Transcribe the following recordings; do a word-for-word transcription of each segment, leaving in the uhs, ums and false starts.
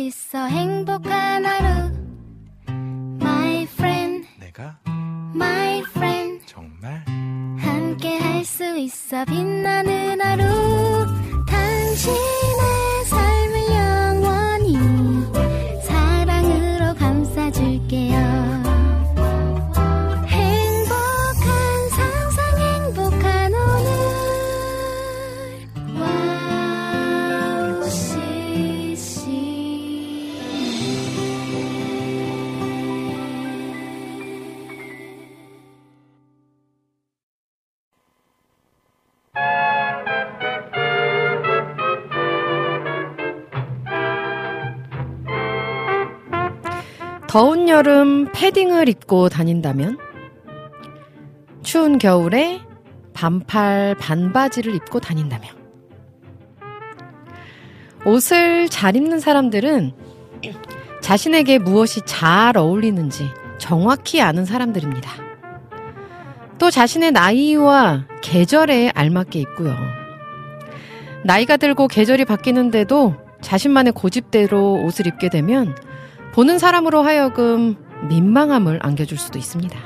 있어 행복한 하루 My friend 내가 My friend 정말 함께 할 수 있어 빛나는 하루 당신의 삶을 영원히 사랑으로 감싸줄게요 더운 여름 패딩을 입고 다닌다면? 추운 겨울에 반팔 반바지를 입고 다닌다면? 옷을 잘 입는 사람들은 자신에게 무엇이 잘 어울리는지 정확히 아는 사람들입니다. 또 자신의 나이와 계절에 알맞게 입고요. 나이가 들고 계절이 바뀌는데도 자신만의 고집대로 옷을 입게 되면 보는 사람으로 하여금 민망함을 안겨줄 수도 있습니다.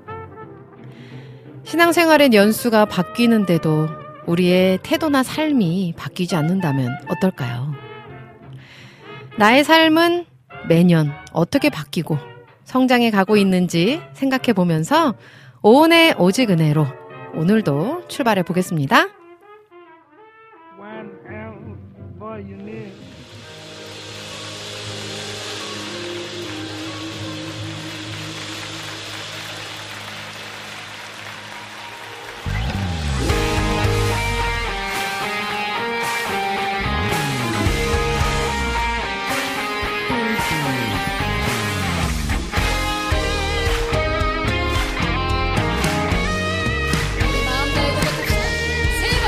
신앙생활의 연수가 바뀌는데도 우리의 태도나 삶이 바뀌지 않는다면 어떨까요? 나의 삶은 매년 어떻게 바뀌고 성장해 가고 있는지 생각해 보면서 오은의 오직 은혜로 오늘도 출발해 보겠습니다. 마음대로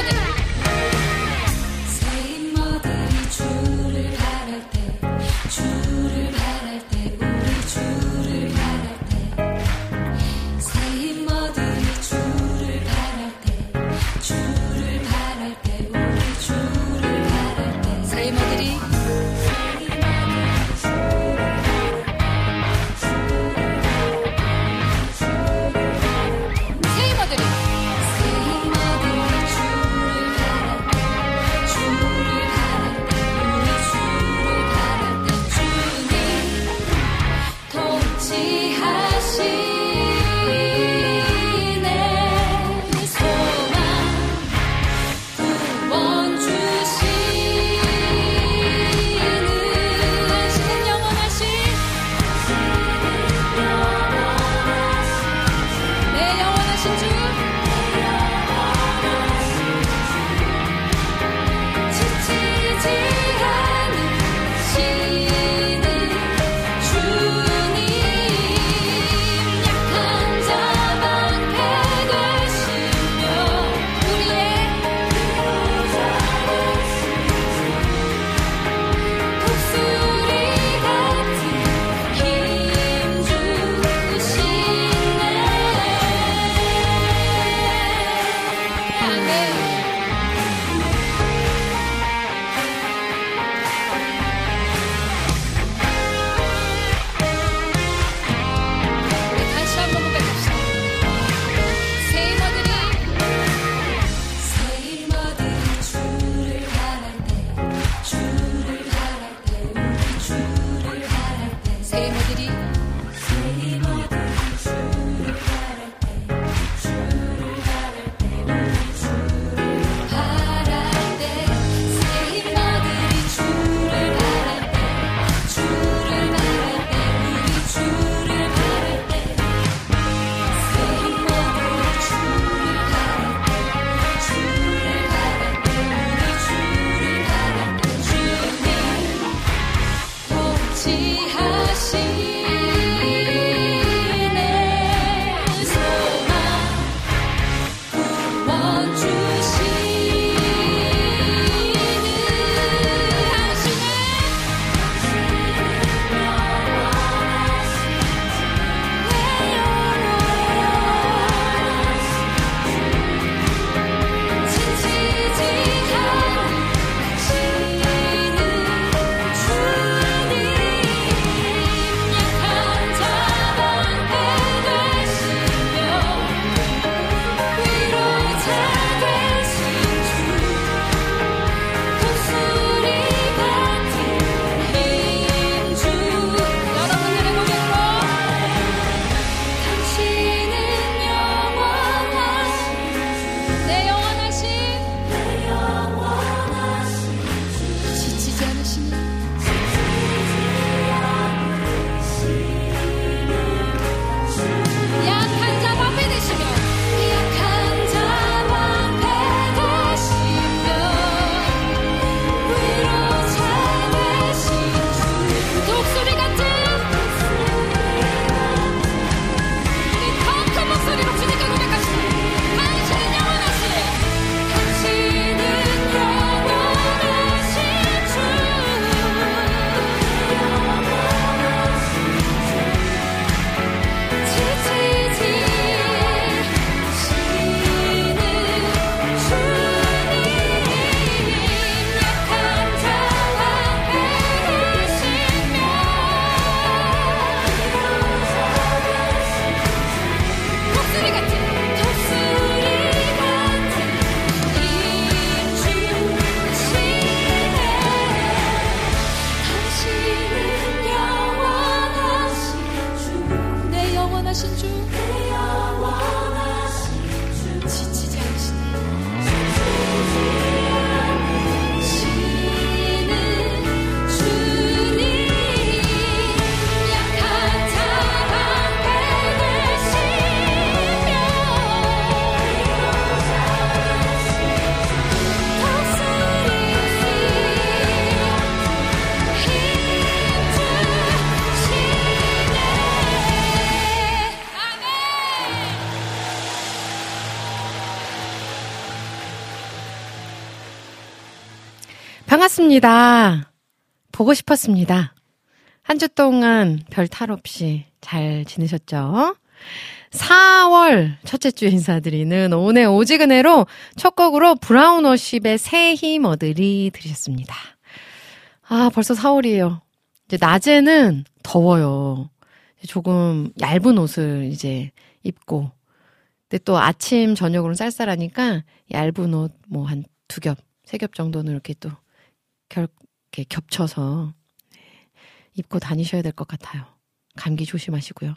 반갑습니다. 보고 싶었습니다. 한 주 동안 별 탈 없이 잘 지내셨죠? 사월 첫째 주 인사드리는 오늘 오지근해로 첫 곡으로 브라운워십의 새 힘 얻으리 들으셨습니다. 아, 벌써 사월이에요. 이제 낮에는 더워요. 조금 얇은 옷을 이제 입고, 근데 또 아침 저녁으로는 쌀쌀하니까 얇은 옷 뭐 한 두 겹, 세 겹 정도는 이렇게 또 결, 이렇게 겹쳐서 입고 다니셔야 될 것 같아요. 감기 조심하시고요.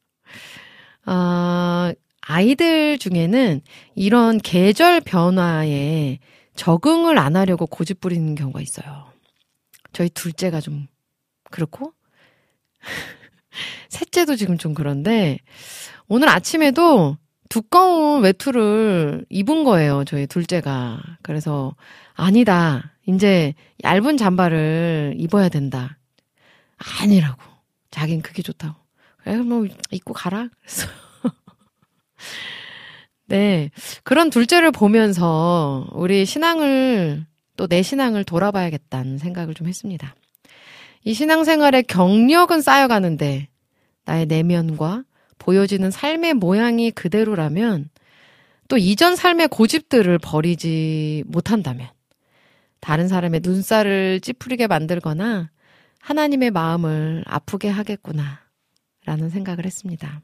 어, 아이들 중에는 이런 계절 변화에 적응을 안 하려고 고집 부리는 경우가 있어요. 저희 둘째가 좀 그렇고 셋째도 지금 좀 그런데 오늘 아침에도 두꺼운 외투를 입은 거예요. 저희 둘째가. 그래서 아니다. 이제 얇은 잠바를 입어야 된다. 아니라고. 자긴 그게 좋다고. 그래, 뭐 입고 가라. 그래서 네, 그런 둘째를 보면서 우리 신앙을 또 내 신앙을 돌아봐야겠다는 생각을 좀 했습니다. 이 신앙생활의 경력은 쌓여가는데 나의 내면과 보여지는 삶의 모양이 그대로라면 또 이전 삶의 고집들을 버리지 못한다면 다른 사람의 눈살을 찌푸리게 만들거나 하나님의 마음을 아프게 하겠구나 라는 생각을 했습니다.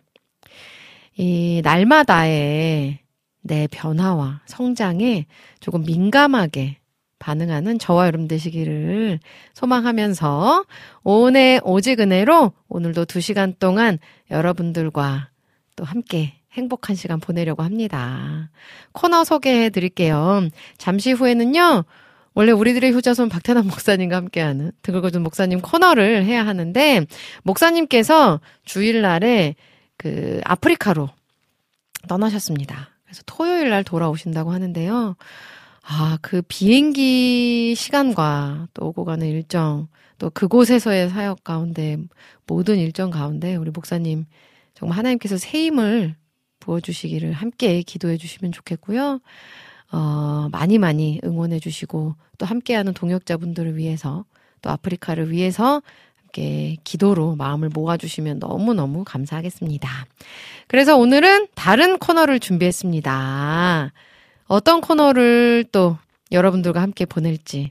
이 날마다의 내 변화와 성장에 조금 민감하게 반응하는 저와 여러분 되시기를 소망하면서 오늘 오지근해로 오늘도 두 시간 동안 여러분들과 또 함께 행복한 시간 보내려고 합니다. 코너 소개해 드릴게요. 잠시 후에는요. 원래 우리들의 효자손 박태남 목사님과 함께하는 등글거준 목사님 코너를 해야 하는데 목사님께서 주일날에 그 아프리카로 떠나셨습니다. 그래서 토요일날 돌아오신다고 하는데요. 아, 그 비행기 시간과 또 오고 가는 일정, 또 그곳에서의 사역 가운데 모든 일정 가운데 우리 목사님 정말 하나님께서 새 힘을 부어주시기를 함께 기도해 주시면 좋겠고요. 어, 많이 많이 응원해 주시고 또 함께하는 동역자분들을 위해서 또 아프리카를 위해서 함께 기도로 마음을 모아주시면 너무너무 감사하겠습니다. 그래서 오늘은 다른 코너를 준비했습니다. 어떤 코너를 또 여러분들과 함께 보낼지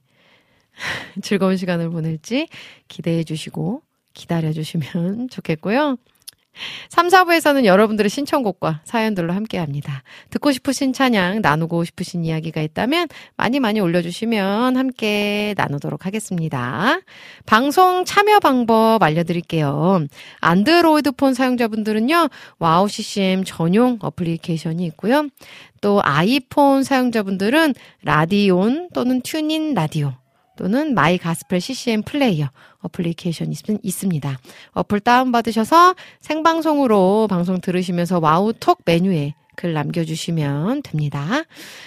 즐거운 시간을 보낼지 기대해 주시고 기다려 주시면 좋겠고요. 삼, 사 부에서는 여러분들의 신청곡과 사연들로 함께합니다. 듣고 싶으신 찬양, 나누고 싶으신 이야기가 있다면 많이 많이 올려주시면 함께 나누도록 하겠습니다. 방송 참여 방법 알려드릴게요. 안드로이드 폰 사용자분들은요. 와우 씨씨엠 전용 어플리케이션이 있고요. 또 아이폰 사용자분들은 라디온 또는 튜닝 라디오 또는 마이 가스펠 씨씨엠 플레이어 어플리케이션이 있습니다. 어플 다운받으셔서 생방송으로 방송 들으시면서 와우톡 메뉴에 글 남겨주시면 됩니다.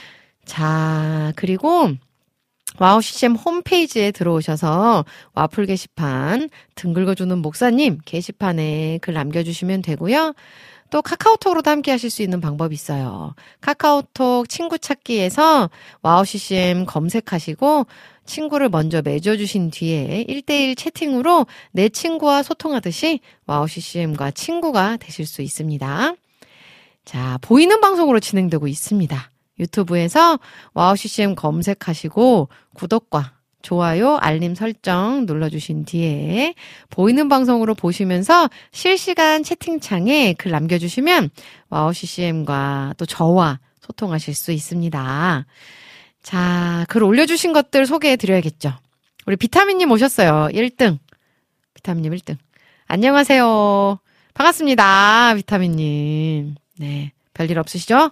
자, 그리고 와우 씨씨엠 홈페이지에 들어오셔서 와플 게시판 등글거주는 목사님 게시판에 글 남겨주시면 되고요. 또 카카오톡으로도 함께 하실 수 있는 방법이 있어요. 카카오톡 친구 찾기에서 와우 씨씨엠 검색하시고 친구를 먼저 맺어주신 뒤에 일 대일 채팅으로 내 친구와 소통하듯이 와우 씨씨엠과 친구가 되실 수 있습니다. 자, 보이는 방송으로 진행되고 있습니다. 유튜브에서 와우 씨씨엠 검색하시고 구독과 좋아요, 알림 설정 눌러주신 뒤에 보이는 방송으로 보시면서 실시간 채팅창에 글 남겨주시면 와우 씨씨엠과 또 저와 소통하실 수 있습니다. 자, 글 올려주신 것들 소개해드려야겠죠. 우리 비타민님 오셨어요. 일 등. 비타민님 일 등. 안녕하세요. 반갑습니다. 비타민님. 네, 별일 없으시죠?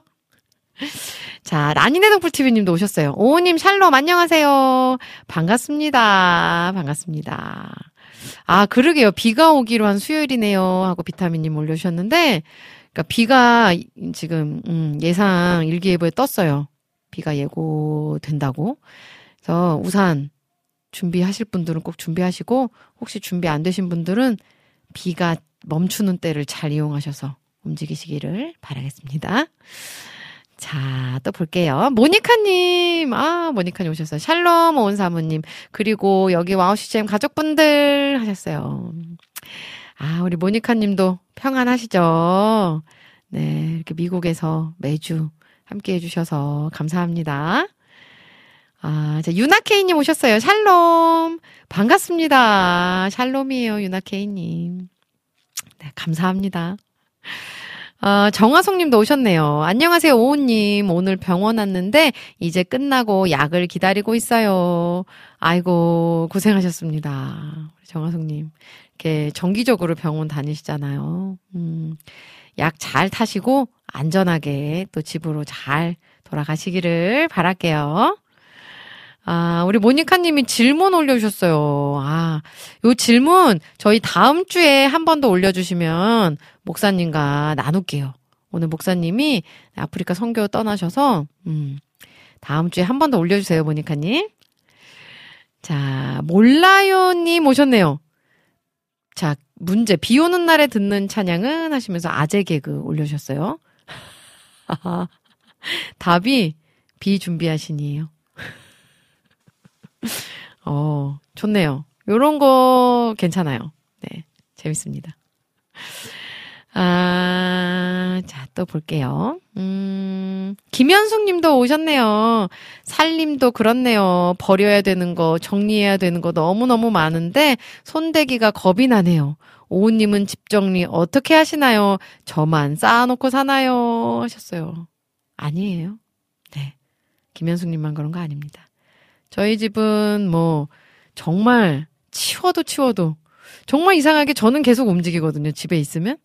자, 라니네 등불티비님도 오셨어요. 오호님 샬롬 안녕하세요. 반갑습니다. 반갑습니다. 아, 그러게요. 비가 오기로 한 수요일이네요. 하고 비타민님 올려주셨는데, 그러니까 비가 지금 음, 예상 일기예보에 떴어요. 비가 예고된다고. 그래서 우산 준비하실 분들은 꼭 준비하시고, 혹시 준비 안 되신 분들은 비가 멈추는 때를 잘 이용하셔서 움직이시기를 바라겠습니다. 자, 또 볼게요. 모니카님, 아, 모니카님 오셨어요. 샬롬 온 사모님, 그리고 여기 와우 씨지엠 가족분들 하셨어요. 아, 우리 모니카님도 평안하시죠? 네, 이렇게 미국에서 매주 함께 해주셔서 감사합니다. 아, 자, 유나케이님 오셨어요. 샬롬. 반갑습니다. 샬롬이에요, 유나케이님. 네, 감사합니다. 아, 정화송님도 오셨네요. 안녕하세요, 오우님. 오늘 병원 왔는데 이제 끝나고 약을 기다리고 있어요. 아이고, 고생하셨습니다. 정화송님. 이렇게 정기적으로 병원 다니시잖아요. 음, 약 잘 타시고 안전하게 또 집으로 잘 돌아가시기를 바랄게요. 아, 우리 모니카님이 질문 올려주셨어요. 아, 요 질문 저희 다음 주에 한 번 더 올려주시면 목사님과 나눌게요. 오늘 목사님이 아프리카 선교 떠나셔서, 음, 다음 주에 한 번 더 올려주세요, 모니카님. 자, 몰라요님 오셨네요. 자, 문제. 비 오는 날에 듣는 찬양은 하시면서 아재 개그 올려주셨어요. 답이 비 준비하신이에요. 어, 좋네요. 요런 거 괜찮아요. 네, 재밌습니다. 아, 자, 또 볼게요. 음, 김현숙 님도 오셨네요. 살림도 그렇네요. 버려야 되는 거, 정리해야 되는 거 너무너무 많은데 손대기가 겁이 나네요. 오우님은 집 정리 어떻게 하시나요? 저만 쌓아놓고 사나요? 하셨어요. 아니에요. 네. 김현숙 님만 그런 거 아닙니다. 저희 집은 뭐 정말 치워도 치워도 정말 이상하게 저는 계속 움직이거든요. 집에 있으면.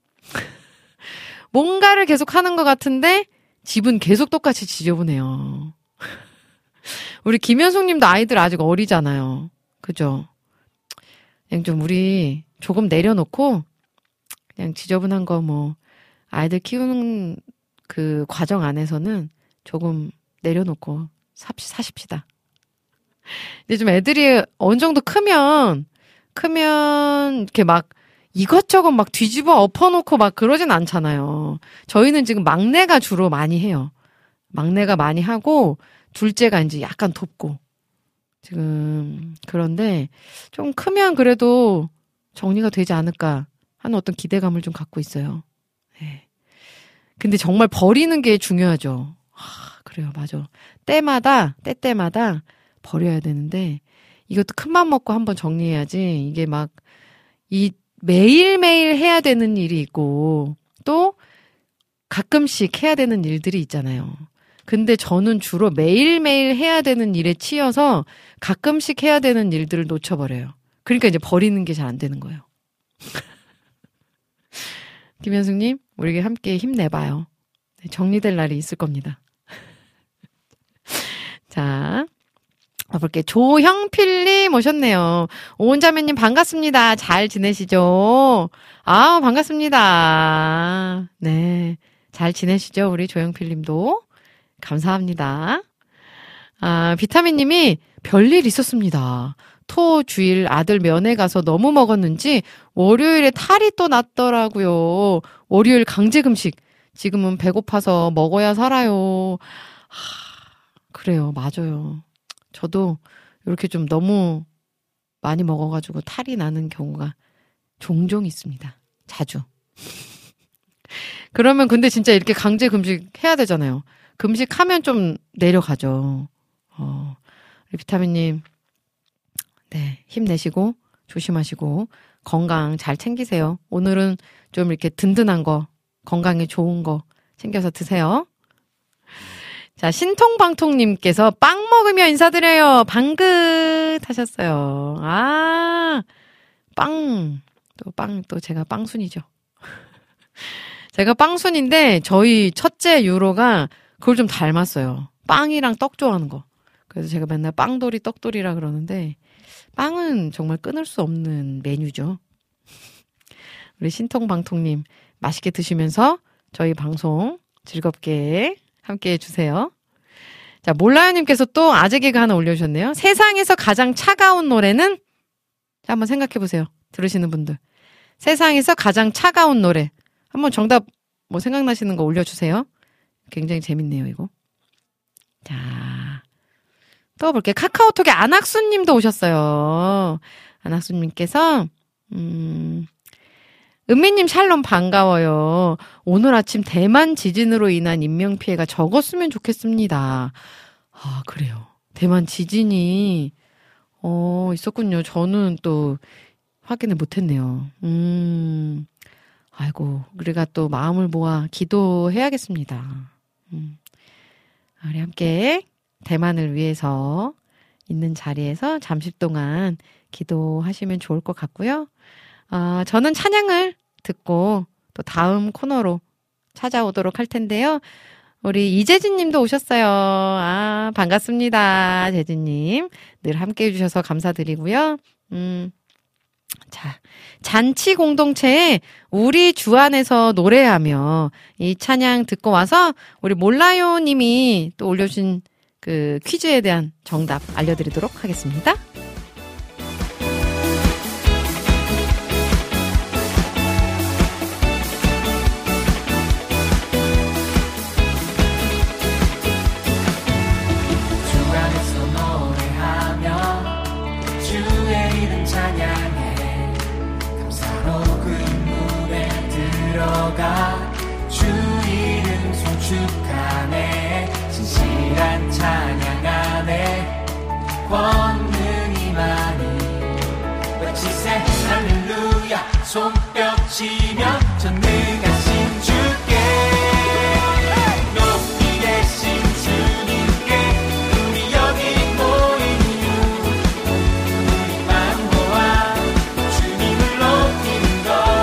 뭔가를 계속 하는 것 같은데 집은 계속 똑같이 지저분해요. 우리 김현숙 님도 아이들 아직 어리잖아요. 그죠? 그냥 좀 우리 조금 내려놓고 그냥 지저분한 거 뭐 아이들 키우는 그 과정 안에서는 조금 내려놓고 사십시다. 근데 좀 애들이 어느 정도 크면, 크면, 이렇게 막 이것저것 막 뒤집어 엎어놓고 막 그러진 않잖아요. 저희는 지금 막내가 주로 많이 해요. 막내가 많이 하고, 둘째가 이제 약간 돕고. 지금, 그런데 좀 크면 그래도 정리가 되지 않을까 하는 어떤 기대감을 좀 갖고 있어요. 네. 근데 정말 버리는 게 중요하죠. 아, 그래요, 맞아. 때마다, 때때마다 버려야 되는데 이것도 큰맘 먹고 한번 정리해야지. 이게 막 이 매일매일 해야 되는 일이 있고 또 가끔씩 해야 되는 일들이 있잖아요. 근데 저는 주로 매일매일 해야 되는 일에 치여서 가끔씩 해야 되는 일들을 놓쳐버려요. 그러니까 이제 버리는 게 잘 안 되는 거예요. 김현숙님, 우리 함께 힘내봐요. 정리될 날이 있을 겁니다. 자, 볼게요. 조형필님 오셨네요. 오은자매님 반갑습니다. 잘 지내시죠? 아, 반갑습니다. 네. 잘 지내시죠? 우리 조형필님도. 감사합니다. 아, 비타민님이 별일 있었습니다. 토 주일 아들 면회 가서 너무 먹었는지 월요일에 탈이 또 났더라고요. 월요일 강제 금식. 지금은 배고파서 먹어야 살아요. 하, 그래요. 맞아요. 저도 이렇게 좀 너무 많이 먹어가지고 탈이 나는 경우가 종종 있습니다. 자주. 그러면 근데 진짜 이렇게 강제 금식 해야 되잖아요. 금식하면 좀 내려가죠. 어, 우리 비타민님, 네, 힘내시고 조심하시고 건강 잘 챙기세요. 오늘은 좀 이렇게 든든한 거, 건강에 좋은 거 챙겨서 드세요. 자, 신통방통님께서 빵 먹으며 인사드려요. 방긋 하셨어요. 아, 빵. 또 빵, 또 제가 빵순이죠. 제가 빵순인데 저희 첫째 유로가 그걸 좀 닮았어요. 빵이랑 떡 좋아하는 거. 그래서 제가 맨날 빵돌이 떡돌이라 그러는데 빵은 정말 끊을 수 없는 메뉴죠. 우리 신통방통님 맛있게 드시면서 저희 방송 즐겁게 함께 해주세요. 자, 몰라요님께서 또 아재 개그 하나 올려주셨네요. 세상에서 가장 차가운 노래는? 자, 한번 생각해보세요. 들으시는 분들. 세상에서 가장 차가운 노래. 한번 정답 뭐 생각나시는 거 올려주세요. 굉장히 재밌네요, 이거. 자, 또 볼게요. 카카오톡에 안학수님도 오셨어요. 안학수님께서, 음, 은미님 샬롬 반가워요. 오늘 아침 대만 지진으로 인한 인명피해가 적었으면 좋겠습니다. 아, 그래요. 대만 지진이, 어, 있었군요. 저는 또 확인을 못했네요. 음, 아이고, 우리가 또 마음을 모아 기도해야겠습니다. 음, 우리 함께 대만을 위해서 있는 자리에서 잠시 동안 기도하시면 좋을 것 같고요. 어, 저는 찬양을 듣고 또 다음 코너로 찾아오도록 할 텐데요. 우리 이재진 님도 오셨어요. 아, 반갑습니다. 재진 님. 늘 함께 해주셔서 감사드리고요. 음, 자, 잔치 공동체에 우리 주 안에서 노래하며 이 찬양 듣고 와서 우리 몰라요 님이 또 올려주신 그 퀴즈에 대한 정답 알려드리도록 하겠습니다. 주 이름 송축하네 진실한 찬양 안에 권능이 많이 외치세 할렐루야 손뼉 치며 전능하신 주께 높이 계신 주님께 우리 여기 모인 이유 우리만 모아 주님을 높이는 것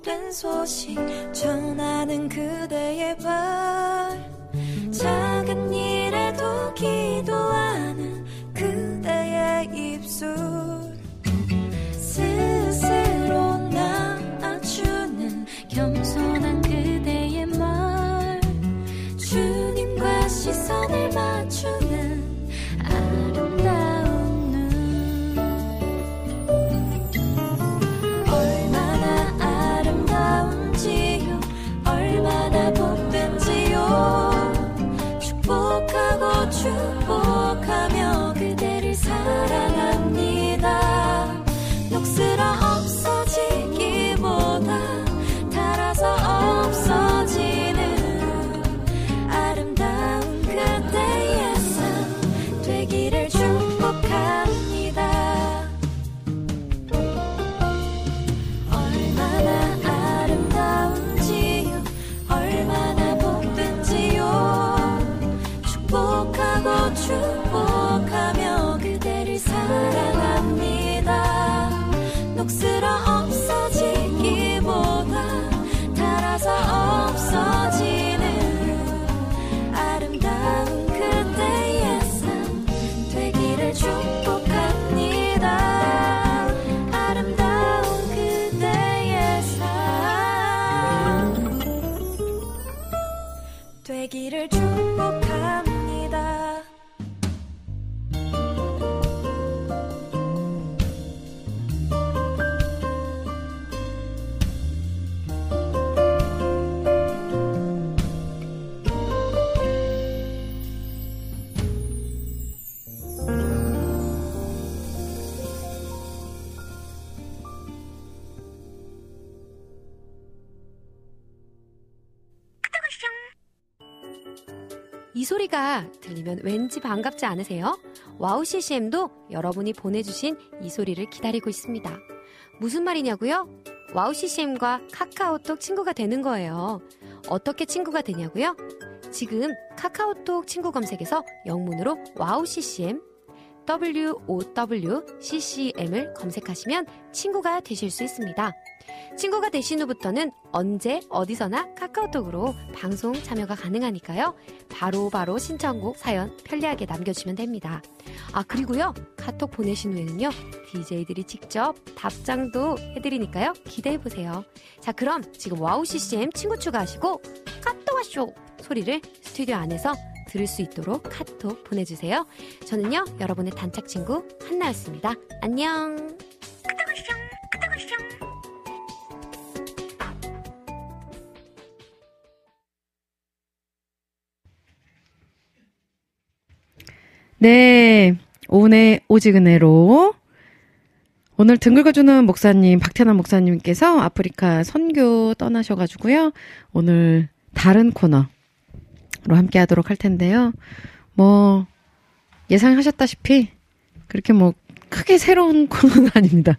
된 소식 전하는 그대의 발 작은 일에도 기도하는 그대의 입술 스스로 낳아주는 겸손한 그대의 말 주님과 시선을 맞추는 아름다운 눈 얼마나 아름다운지요 얼마나 복된지요 축복하고 축복하며 그대를 사랑합니다 녹슬어 없어지기보다 닳아서 없어지는 아름다운 그대의 삶 되기를 축복합니다 얼마나 아름다운지요 얼마나 복된지요 축복하고 축복하며 그대를 사랑합니다 녹슬어 없어지기보다 닳아서 없어지는 아름다운 그대의 삶 되기를 축복합니다 아름다운 그대의 삶 되기를 축복합니다 이 소리가 들리면 왠지 반갑지 않으세요? 와우 씨씨엠도 여러분이 보내주신 이 소리를 기다리고 있습니다. 무슨 말이냐고요? 와우 씨씨엠과 카카오톡 친구가 되는 거예요. 어떻게 친구가 되냐고요? 지금 카카오톡 친구 검색에서 영문으로 와우 씨씨엠 더블유 오 더블유 씨씨엠을 검색하시면 친구가 되실 수 있습니다. 친구가 되신 후부터는 언제 어디서나 카카오톡으로 방송 참여가 가능하니까요. 바로바로 바로 신청곡 사연 편리하게 남겨주시면 됩니다. 아 그리고요 카톡 보내신 후에는요 디제이들이 직접 답장도 해드리니까요 기대해보세요. 자 그럼 지금 와우 씨씨엠 친구 추가하시고 카톡 와쇼 소리를 스튜디오 안에서 들을 수 있도록 카톡 보내주세요. 저는요 여러분의 단짝 친구 한나였습니다. 안녕. 네, 오늘 오지근해로 오늘 등 긁어주는 목사님 박태남 목사님께서 아프리카 선교 떠나셔가지고요. 오늘 다른 코너로 함께 하도록 할 텐데요. 뭐 예상하셨다시피 그렇게 뭐 크게 새로운 코너는 아닙니다.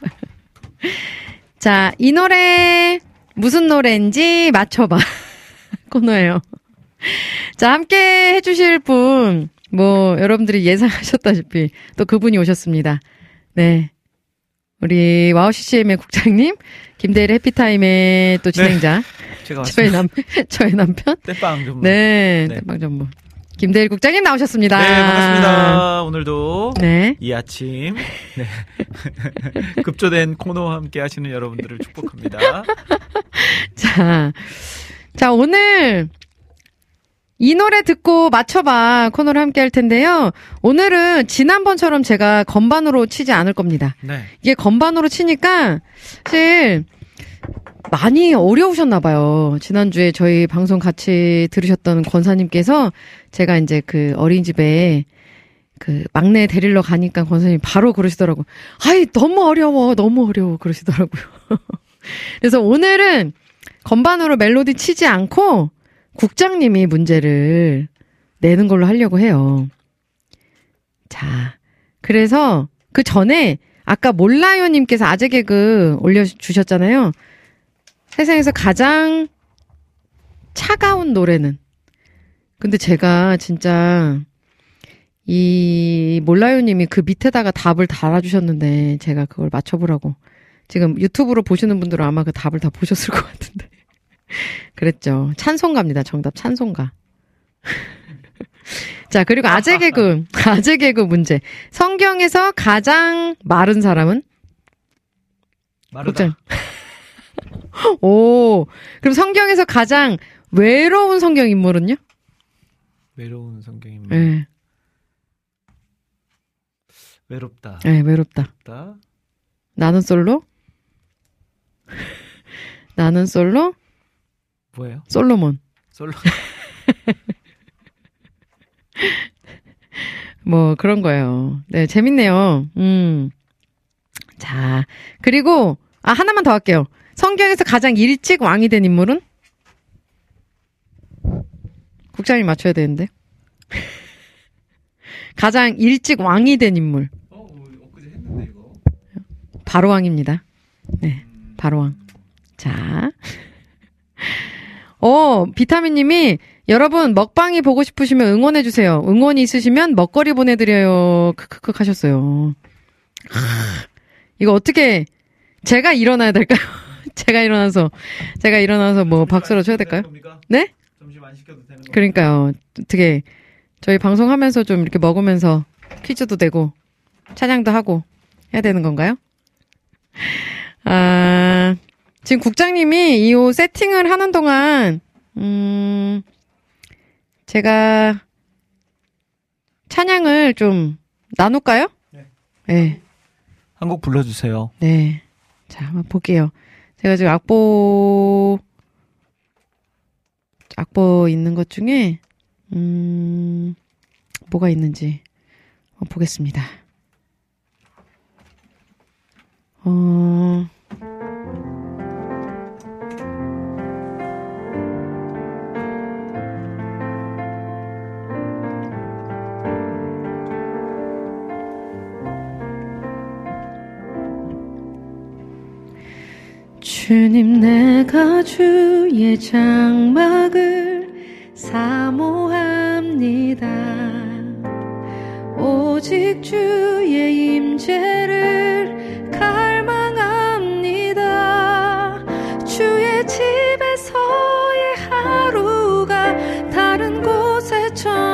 자, 이 노래 무슨 노래인지 맞춰봐 코너예요. 자, 함께 해주실 분 뭐 여러분들이 예상하셨다시피 또 그분이 오셨습니다. 네, 우리 와우 씨씨엠의 국장님, 김대일 해피타임의 또 진행자, 네, 제가 저희 남 저희 남편, 땜빵 전문. 네, 네. 땜빵 전문 김대일 국장님 나오셨습니다. 네, 반갑습니다. 오늘도 네. 이 아침 네. 급조된 코너와 함께 하시는 여러분들을 축복합니다. 자, 자 오늘. 이 노래 듣고 맞춰봐 코너를 함께 할 텐데요. 오늘은 지난번처럼 제가 건반으로 치지 않을 겁니다. 네. 이게 건반으로 치니까 사실 많이 어려우셨나 봐요. 지난주에 저희 방송 같이 들으셨던 권사님께서 제가 이제 그 어린이집에 그 막내 데리러 가니까 권사님이 바로 그러시더라고요. 아이 너무 어려워 너무 어려워 그러시더라고요. 그래서 오늘은 건반으로 멜로디 치지 않고 국장님이 문제를 내는 걸로 하려고 해요. 자, 그래서 그 전에 아까 몰라요님께서 아재 개그 올려주셨잖아요. 세상에서 가장 차가운 노래는. 근데 제가 진짜 이 몰라요님이 그 밑에다가 답을 달아주셨는데 제가 그걸 맞춰보라고 지금 유튜브로 보시는 분들은 아마 그 답을 다 보셨을 것 같은데. 그랬죠. 찬송가입니다. 정답 찬송가. 자, 그리고 아재 개그, 아재 개그 문제. 성경에서 가장 마른 사람은? 마르다. 오, 그럼 성경에서 가장 외로운 성경 인물은요? 외로운 성경인물. 네. 외롭다. 네, 외롭다. 외롭다. 나는 솔로? 나는 솔로? 뭐예요? 솔로몬. 솔로. 뭐 그런 거예요. 네, 재밌네요. 음. 자, 그리고 아 하나만 더 할게요. 성경에서 가장 일찍 왕이 된 인물은? 국장님 맞춰야 되는데. 가장 일찍 왕이 된 인물. 어, 엊그제 했는데 이거. 바로왕입니다. 네, 바로왕. 자. 어, 비타민님이 여러분 먹방이 보고 싶으시면 응원해주세요. 응원이 있으시면 먹거리 보내드려요. 크크크 하셨어요. 이거 어떻게 제가 일어나야 될까요? 제가 일어나서 제가 일어나서 뭐 박수로 쳐야 될까요? 네? 점심 안 시켜도 되는 거. 그러니까요. 어떻게 저희 방송하면서 좀 이렇게 먹으면서 퀴즈도 되고 찬양도 하고 해야 되는 건가요? 아, 지금 국장님이 이 옷 세팅을 하는 동안 음, 제가 찬양을 좀 나눌까요? 네. 네. 한 곡 불러주세요. 네. 자, 한번 볼게요. 제가 지금 악보, 악보 있는 것 중에, 음, 뭐가 있는지 한번 보겠습니다. 어, 주님 내가 주의 장막을 사모합니다. 오직 주의 임재를 갈망합니다. 주의 집에서의 하루가 다른 곳의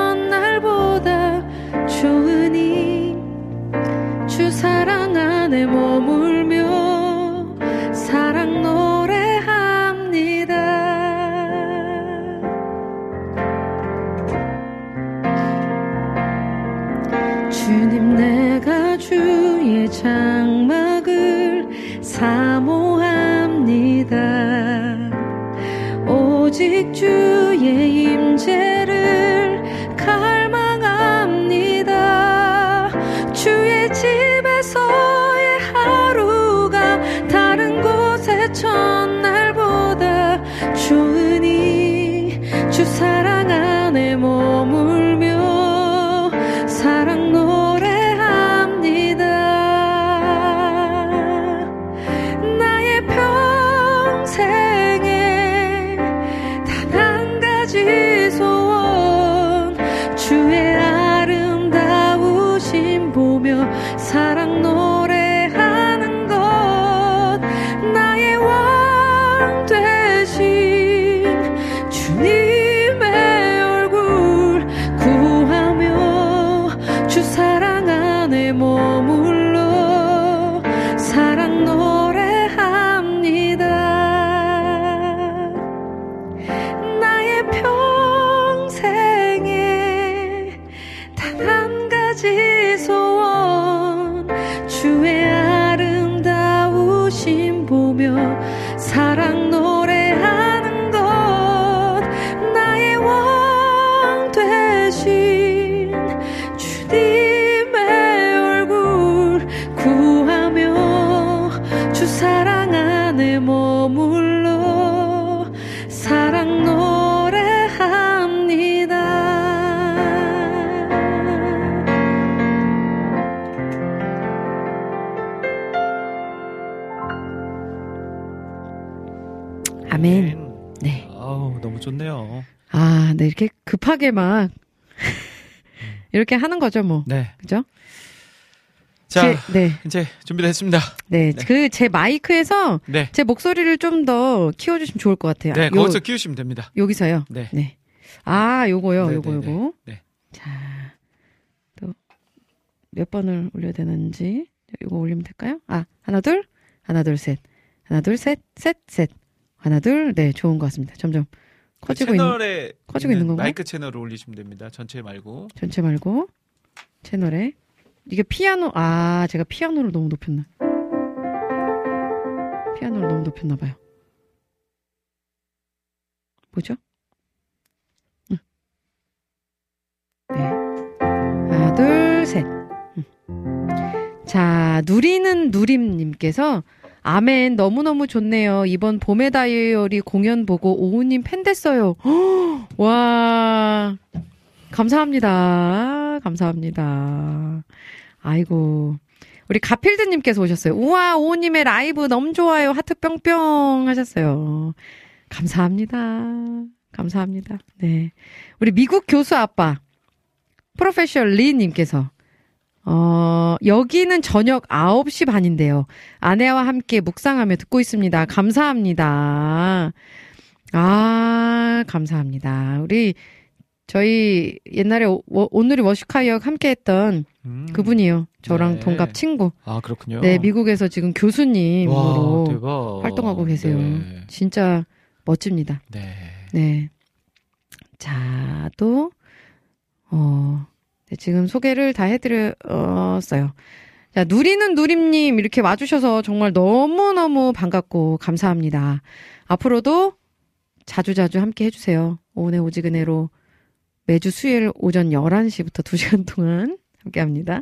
첫날보다 좋으니 주 사랑 안에 머물며 사랑 노래합니다. 주님 내가 주의 장막을 사모합니다. 오직 주의 임재를 갈망합니다. 주의 집에서의 하루가 다른 곳의 첫날보다 좋으니 주 사랑 안에 머물며 사랑 노래합니다. 나의 평생에 단 한 가지 소원 주의 아름다우심 보며 사랑 노래하는 것 나의 왕 되신 주님의 얼굴 구하며 주 사랑 안에 머물러 사랑 노래합니다. 나의 평생에 단 한 가지 소원 주의 아름다우심 보며 사랑 노래하는 것 나의 왕 되신 주님의 얼굴 구하며 주 사랑 안에 머물러 사랑 노래합니다. 아멘. 네. 아우, 너무 좋네요. 아, 네, 이렇게 급하게 막, 이렇게 하는 거죠, 뭐. 네. 그죠? 자, 제, 네. 이제 준비됐습니다. 네. 네. 그 제 마이크에서 네. 제 목소리를 좀 더 키워주시면 좋을 것 같아요. 네, 요- 거기서 키우시면 됩니다. 여기서요. 네. 네. 아, 요거요. 네, 요거 네, 요거. 네. 자. 또 몇 번을 올려야 되는지 이거 올리면 될까요? 아, 하나 둘. 하나 둘 셋. 하나 둘 셋. 셋 셋. 하나 둘. 네, 좋은 것 같습니다. 점점 커지고 그 있는 채널에 커지고 있는 건가요? 마이크 채널을 올리시면 됩니다. 전체 말고. 전체 말고 채널에 이게 피아노 아 제가 피아노를 너무 높였나 피아노를 너무 높였나 봐요. 뭐죠? 응. 네. 하나 둘 셋. 응. 자 누리는 누림님께서 아멘 너무너무 좋네요. 이번 봄의 다이어리 공연 보고 오우님 팬 됐어요. 허, 와 감사합니다. 감사합니다. 아이고. 우리 가필드님께서 오셨어요. 우와, 오우님의 라이브 너무 좋아요. 하트 뿅뿅 하셨어요. 감사합니다. 감사합니다. 네. 우리 미국 교수 아빠, 프로페셔널 리님께서, 어, 여기는 저녁 아홉 시 반인데요. 아내와 함께 묵상하며 듣고 있습니다. 감사합니다. 아, 감사합니다. 우리, 저희 옛날에 오, 오늘이 워시카이역 함께 했던 음. 그분이요. 저랑 네. 동갑 친구. 아, 그렇군요. 네, 미국에서 지금 교수님으로 와, 대박. 활동하고 계세요. 네. 진짜 멋집니다. 네. 네. 자, 또, 어, 네, 지금 소개를 다 해드렸어요. 자, 누리는 누림님 이렇게 와주셔서 정말 너무너무 반갑고 감사합니다. 앞으로도 자주자주 함께 해주세요. 오은의 오지근해로 매주 수요일 오전 열한 시부터 두 시간 동안 함께 합니다.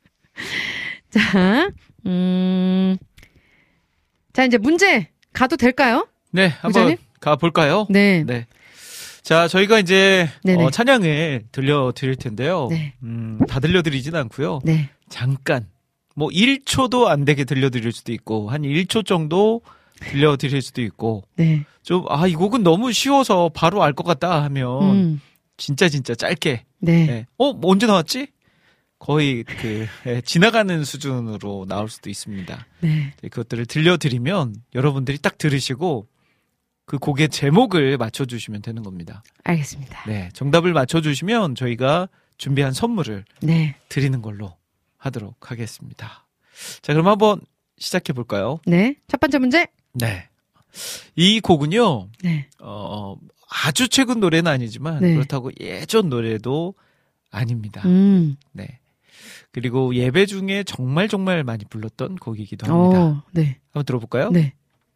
자, 음, 자, 이제 문제 가도 될까요? 네, 한번 부장님? 가볼까요? 네. 네. 자, 저희가 이제 네네. 어, 찬양을 들려드릴 텐데요. 네. 음, 다 들려드리진 않고요. 네. 잠깐, 뭐 일 초도 안 되게 들려드릴 수도 있고, 한 일 초 정도 들려드릴 수도 있고, 네. 좀, 아, 이 곡은 너무 쉬워서 바로 알 것 같다 하면, 음, 진짜 진짜 짧게, 네. 네. 어, 뭐 언제 나왔지? 거의 그, 예, 지나가는 수준으로 나올 수도 있습니다. 네. 네, 그것들을 들려드리면 여러분들이 딱 들으시고, 그 곡의 제목을 맞춰주시면 되는 겁니다. 알겠습니다. 네, 정답을 맞춰주시면 저희가 준비한 선물을 네. 드리는 걸로 하도록 하겠습니다. 자, 그럼 한번 시작해 볼까요? 네. 첫 번째 문제. 네. 이 곡은요, 네. 어, 아주 최근 노래는 아니지만, 네. 그렇다고 예전 노래도 아닙니다. 음. 네. 그리고 예배 중에 정말 정말 많이 불렀던 곡이기도 합니다. 어, 네. 한번 들어볼까요? 네.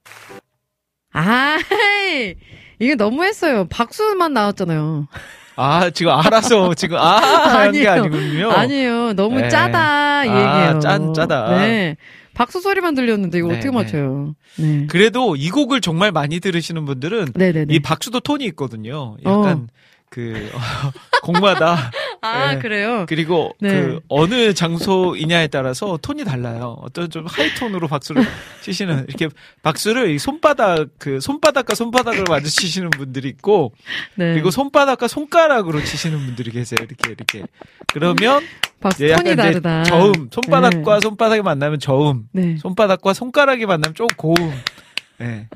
아, 이게 너무했어요. 박수만 나왔잖아요. 아, 지금 알아서 지금, 아, 한 게 아니에요. 아니군요. 아니에요. 너무 네. 짜다, 이 아, 얘기예요. 짠, 짜다. 네. 박수 소리만 들렸는데 이거 네, 어떻게 네. 맞춰요? 네. 그래도 이 곡을 정말 많이 들으시는 분들은 네네네. 이 박수도 톤이 있거든요. 약간 그 어, 곡마다 아, 네. 그래요? 그리고 네. 그 어느 장소이냐에 따라서 톤이 달라요. 어떤 좀 하이 톤으로 박수를 치시는 이렇게 박수를 이 손바닥 그 손바닥과 손바닥을 마주치시는 분들이 있고 네. 그리고 손바닥과 손가락으로 치시는 분들이 계세요. 이렇게 이렇게 그러면 박수 이제 톤이 약간 이제 다르다. 저음 손바닥과 네. 손바닥이 만나면 저음 네. 손바닥과 손가락이 만나면 좀 고음. 네.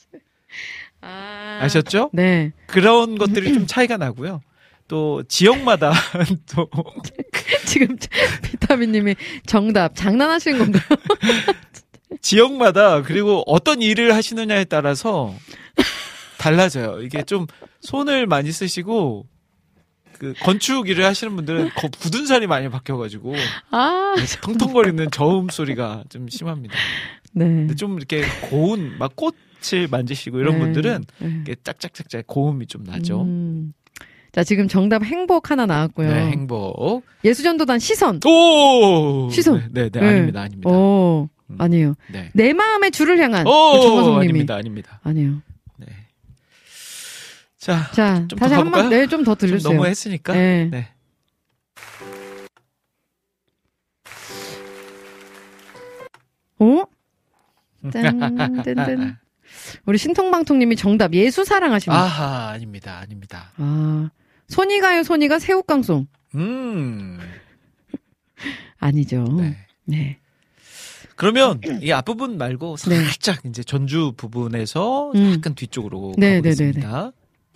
아, 아셨죠? 네. 그런 것들이 좀 차이가 나고요. 또 지역마다 또 지금 비타민님이 정답 장난하시는 건가요? 지역마다 그리고 어떤 일을 하시느냐에 따라서 달라져요. 이게 좀 손을 많이 쓰시고 그 건축 일을 하시는 분들은 거 굳은 살이 많이 박혀가지고 아, 텅텅거리는 저음 소리가 좀 심합니다. 네. 근데 좀 이렇게 고운 막 꽃을 만지시고 이런 네. 분들은 네. 이렇게 짝짝짝짝 고음이 좀 나죠. 음. 자, 지금 정답 행복 하나 나왔고요. 네, 행복. 예수전도단 시선. 오 시선. 네, 네, 네, 아닙니다, 아닙니다. 오, 음. 아니에요. 네. 내 마음의 줄을 향한 오, 정화송님이. 아닙니다, 아닙니다. 아니에요. 네. 자, 자, 좀 다시 더 한 번, 가볼까요? 네, 좀 더 좀 들려주세요. 너무 했으니까. 네. 네. 어? 짠, 우리 신통방통님이 정답 예수 사랑하십니다. 아하, 아닙니다, 아닙니다. 아, 손이 가요, 손이가 새우깡송. 음, 아니죠. 네. 네. 그러면 이 앞부분 말고 네. 살짝 이제 전주 부분에서 음. 약간 뒤쪽으로 네, 가보겠습니다.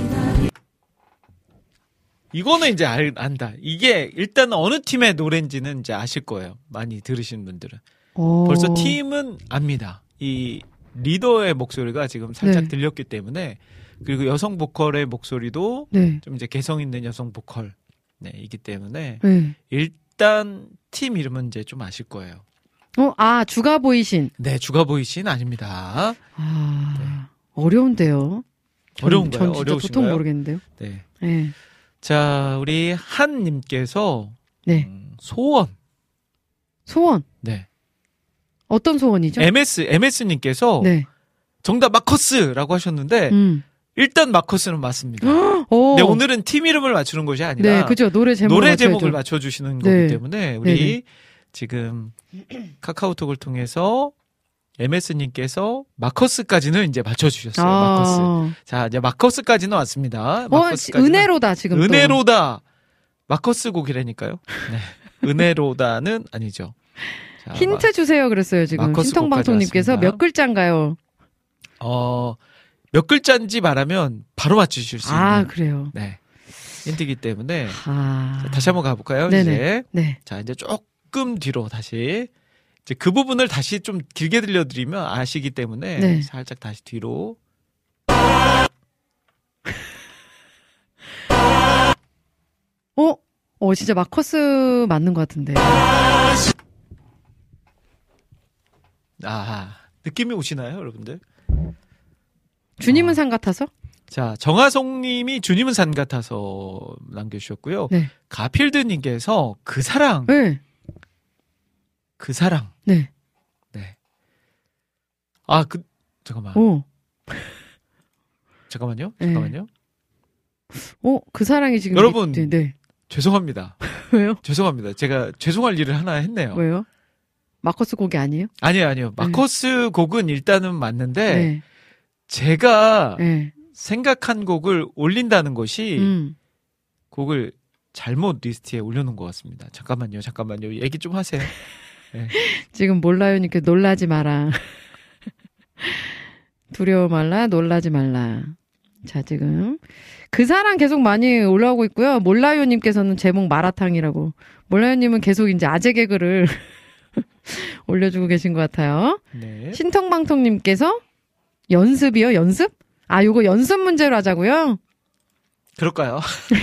이거는 이제 알, 안다. 이게 일단 어느 팀의 노래인지는 이제 아실 거예요. 많이 들으신 분들은. 오. 벌써 팀은 압니다. 이 리더의 목소리가 지금 살짝 네. 들렸기 때문에, 그리고 여성 보컬의 목소리도 네. 좀 이제 개성 있는 여성 보컬 네, 이기 때문에 네. 일단 팀 이름은 이제 좀 아실 거예요. 어, 아, 주가 보이신. 네, 주가 보이신 아닙니다. 아, 어려운데요. 전- 어려운가요? 전 진짜 어려우신가요? 도통 모르겠는데요. 네. 네. 자, 우리 한님께서 네. 음, 소원. 소원. 네. 어떤 소원이죠? 엠에스 엠에스님께서 네. 정답 마커스라고 하셨는데 음. 일단 마커스는 맞습니다. 오. 네, 오늘은 팀 이름을 맞추는 것이 아니라 네, 그죠. 노래 제목 노래 맞춰야죠. 제목을 맞춰주시는 네. 거기 때문에 우리 네네. 지금 카카오톡을 통해서 엠에스님께서 마커스까지는 이제 맞춰주셨어요. 마커스. 아. 자, 이제 마커스까지는 왔습니다. 어, 마커스까지는 은혜로다 지금. 또. 은혜로다. 마커스 곡이라니까요. 네. 은혜로다는 아니죠. 자, 힌트 주세요. 그랬어요 지금. 마커스 신통방송님께서 곡까지 왔습니다. 몇 글자인가요? 어, 몇 글자인지 말하면 바로 맞추실 수 있는. 아, 그래요. 네. 힌트이기 때문에. 아. 자, 다시 한번 가볼까요? 네네. 이제. 네. 자, 이제 조금 뒤로 다시. 이제 그 부분을 다시 좀 길게 들려드리면 아시기 때문에. 네. 살짝 다시 뒤로. 어? 어, 진짜 마커스 맞는 것 같은데. 아, 느낌이 오시나요, 여러분들? 주님은 어. 산 같아서? 자, 정하송 님이 주님은 산 같아서 남겨주셨고요. 네. 가필드 님께서 그 사랑, 네. 그 사랑. 네. 네. 아, 그, 잠깐만. 오. 잠깐만요. 네. 잠깐만요. 어, 그 사랑이 지금. 여러분. 네. 네. 죄송합니다. 왜요? 죄송합니다. 제가 죄송할 일을 하나 했네요. 왜요? 마커스 곡이 아니에요? 아니요, 아니요. 마커스 곡은 일단은 맞는데, 네. 제가 네. 생각한 곡을 올린다는 것이 음. 곡을 잘못 리스트에 올려놓은 것 같습니다. 잠깐만요, 잠깐만요. 얘기 좀 하세요. 네. 지금 몰라요. 니까 놀라지 마라. 두려워 말라, 놀라지 말라. 자, 지금. 그 사랑 계속 많이 올라오고 있고요. 몰라요님께서는 제목 마라탕이라고. 몰라요님은 계속 이제 아재 개그를 올려주고 계신 것 같아요. 네. 신통방통님께서 연습이요? 연습? 아, 요거 연습 문제로 하자고요? 그럴까요?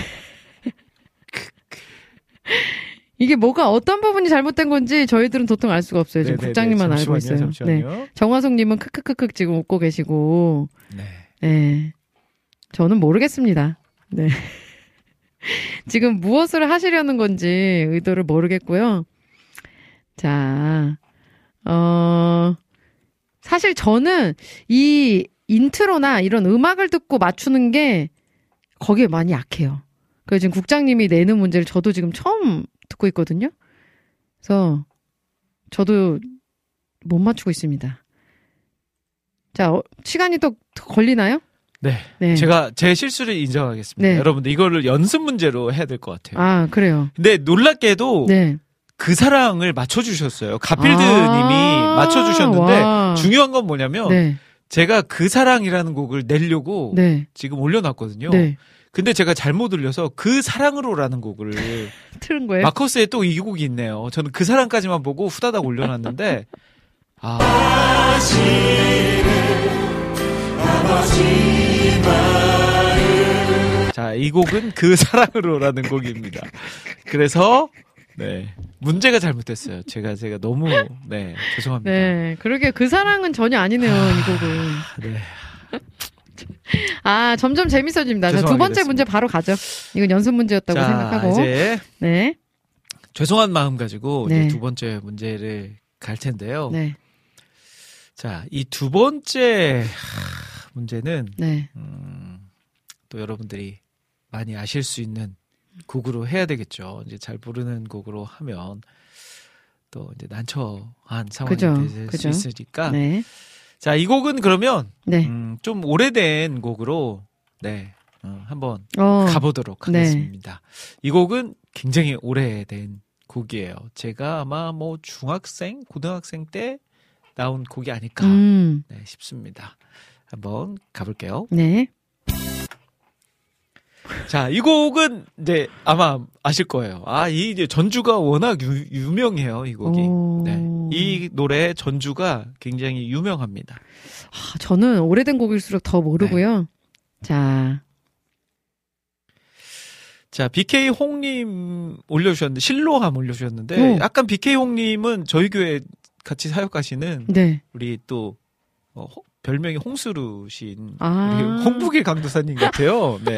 이게 뭐가 어떤 부분이 잘못된 건지 저희들은 도통 알 수가 없어요. 지금 네네네. 국장님만 알고 잠시만요, 있어요. 네. 잠시만요. 정화송님은 크크크크 지금 웃고 계시고, 네. 네. 저는 모르겠습니다. 네. 지금 무엇을 하시려는 건지 의도를 모르겠고요. 자, 어, 사실 저는 이 인트로나 이런 음악을 듣고 맞추는 게 거기에 많이 약해요. 그래서 지금 국장님이 내는 문제를 저도 지금 처음 듣고 있거든요. 그래서 저도 못 맞추고 있습니다. 자, 어, 시간이 또 걸리나요? 네. 네. 제가 제 실수를 인정하겠습니다. 네. 여러분들 이거를 연습 문제로 해야 될 것 같아요. 아, 그래요. 근데 놀랍게도 네. 그 사랑을 맞춰주셨어요. 가필드 아~ 님이 맞춰주셨는데 와. 중요한 건 뭐냐면 네. 제가 그 사랑이라는 곡을 내려고 네. 지금 올려놨거든요. 네. 근데 제가 잘못 올려서 그 사랑으로라는 곡을 틀은 거예요? 마커스에 또 이 곡이 있네요. 저는 그 사랑까지만 보고 후다닥 올려놨는데 아 자, 이 곡은 그 사랑으로라는 곡입니다. 그래서 네 문제가 잘못됐어요. 제가 제가 너무 네 죄송합니다. 네. 그러게 그 사랑은 전혀 아니네요. 이 곡은. 네. 아, 점점 재밌어집니다. 자, 두 번째 됐습니다. 문제 바로 가죠. 이건 연습 문제였다고 자, 생각하고. 이제 네. 죄송한 마음 가지고 네. 이제 두 번째 문제를 갈 텐데요. 네. 자, 이 두 번째 하, 문제는 네. 음, 또 여러분들이 많이 아실 수 있는 곡으로 해야 되겠죠. 이제 잘 부르는 곡으로 하면 또 이제 난처한 상황이 그죠, 될 그죠. 수 있으니까. 네. 자, 이 곡은 그러면 네. 음, 좀 오래된 곡으로 네 어, 한번 어. 가보도록 네. 하겠습니다. 이 곡은 굉장히 오래된 곡이에요. 제가 아마 뭐 중학생, 고등학생 때 나온 곡이 아닐까 음. 네, 싶습니다. 한번 가볼게요. 네. 자, 이 곡은 이제 아마 아실 거예요. 아, 이 이제 전주가 워낙 유, 유명해요, 이 곡이. 오. 네. 이 노래 전주가 굉장히 유명합니다. 아, 저는 오래된 곡일수록 더 모르고요. 네. 자, 자, 비케이 홍님 올려주셨는데, 실로함 올려주셨는데, 오. 약간 비케이 홍님은 저희 교회 같이 사역하시는 네. 우리 또, 어, 호- 별명이 홍수루신 아. 우리 홍북일 강도사님 같아요. 네.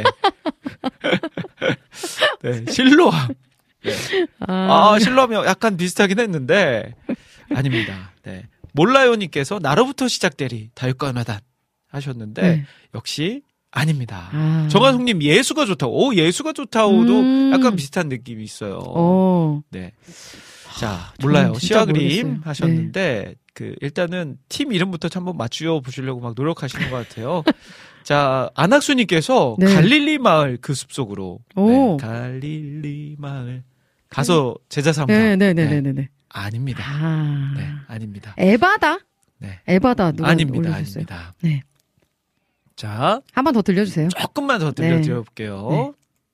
네, 실로함. 네. 아, 아, 실로함이 약간 비슷하긴 했는데, 아닙니다. 네. 몰라요님께서 나로부터 시작되리 다육관화단 하셨는데, 네. 역시 아닙니다. 아. 정한송님 예수가 좋다고. 오, 예수가 좋다고도 음. 약간 비슷한 느낌이 있어요. 어. 네. 자, 저는 몰라요. 진짜 시와그림 모르겠어요. 하셨는데, 그, 일단은 팀 이름부터 참 한번 맞추어 보시려고 막 노력하시는 것 같아요. 자, 안학수님께서 네. 갈릴리 마을 그 숲속으로. 오. 네, 갈릴리 마을. 가서 제자 삼다. 네, 네, 네, 네, 네, 네. 아닙니다. 아. 네, 아닙니다. 에바다? 네. 에바다 누가 아닙니다. 올려주셨어요? 아닙니다. 네. 자, 한 번 더 들려주세요. 조금만 더 네. 들려드려볼게요. 네.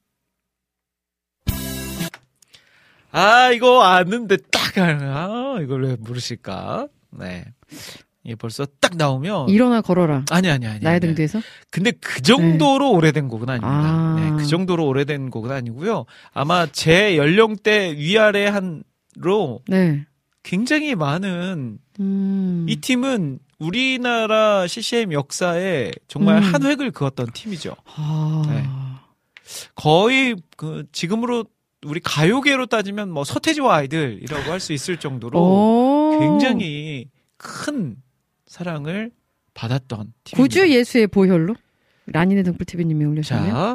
아, 이거 아는데 딱, 아, 이걸 왜 모르실까? 네. 이게 벌써 딱 나오면. 일어나 걸어라. 아니, 아니, 아니. 나의 아니. 등 뒤에서? 근데 그 정도로 오래된 곡은 아닙니다. 아. 네, 그 정도로 오래된 곡은 아니고요. 아마 제 연령대 위아래 한로 네. 굉장히 많은 음. 이 팀은 우리나라 씨씨엠 역사에 정말 음. 한 획을 그었던 팀이죠. 아. 네. 거의 그 지금으로 우리 가요계로 따지면 뭐 서태지와 아이들이라고 할 수 있을 정도로 오. 굉장히 큰 사랑을 받았던 팀입니다. 구주 예수의 보혈로? 라니네 등불티비님이 올려주셨네요. 자,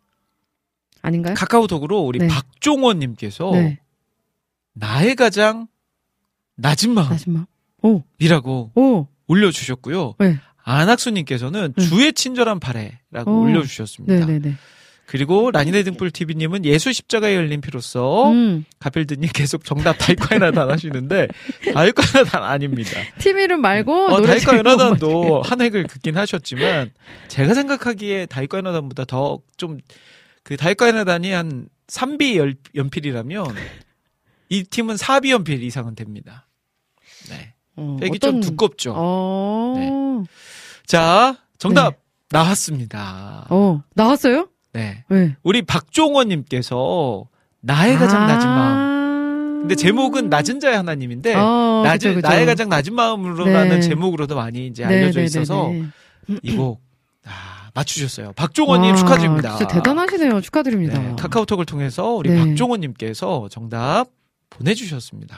아닌가요? 카카오톡으로 우리 네. 박종원님께서 네. 나의 가장 낮은 마지막. 오, 마음이라고 오, 올려주셨고요. 네. 안학수님께서는 네. 주의 친절한 파래라고 오. 올려주셨습니다. 네네네. 그리고 라니네 등불티비님은 예수 십자가에 열린 피로써 음. 가필드님 계속 정답 다이과 연화단 하시는데 다이과 연화단 아닙니다. 팀 이름 말고 어, 노래 다이과 제목 연화단도 한 획을 긋긴 하셨지만 제가 생각하기에 다이과 연화단보다 더 좀 그 다이과 연화단이 한 삼 비 열- 연필이라면 이 팀은 사 비 연필 이상은 됩니다. 네. 어, 팩이 어떤- 좀 두껍죠. 어. 네. 자, 정답 나왔습니다. 어, 나왔어요? 네. 네. 우리 박종원님께서 나의 가장 낮은 마음. 근데 제목은 낮은 자의 하나님인데 어, 낮은 그쵸, 그쵸. 나의 가장 낮은 마음으로라는 네. 제목으로도 많이 이제 네, 알려져 네, 있어서 네, 네. 이 곡 아, 맞추셨어요. 박종원님 와, 축하드립니다. 진짜 대단하시네요. 축하드립니다. 네, 카카오톡을 통해서 우리 네. 박종원님께서 정답 보내주셨습니다.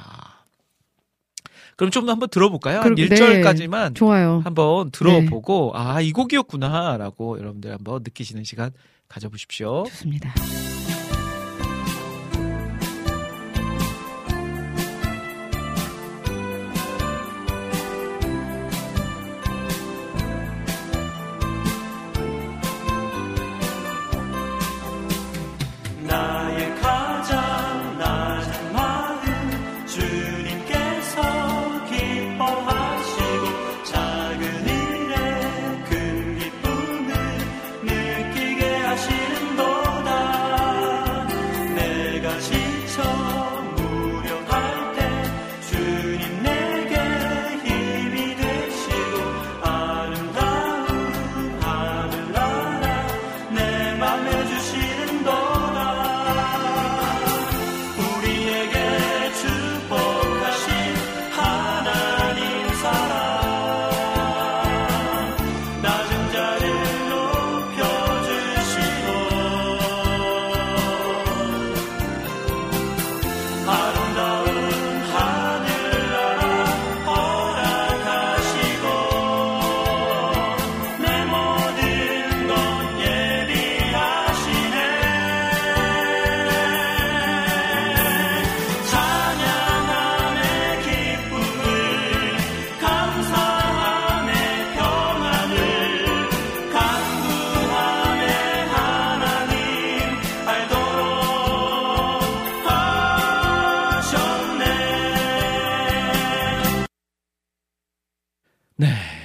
그럼 좀 더 한번 들어볼까요? 한 그럼- 일 네. 절까지만 좋아요. 한번 들어보고 아, 이 곡이었구나라고 여러분들 한번 느끼시는 시간 가져보십시오. 좋습니다. 나의 가장 낮은 마음 주님께서 기뻐하시고 작은 일에 그 기쁨을 느끼게 하시는도다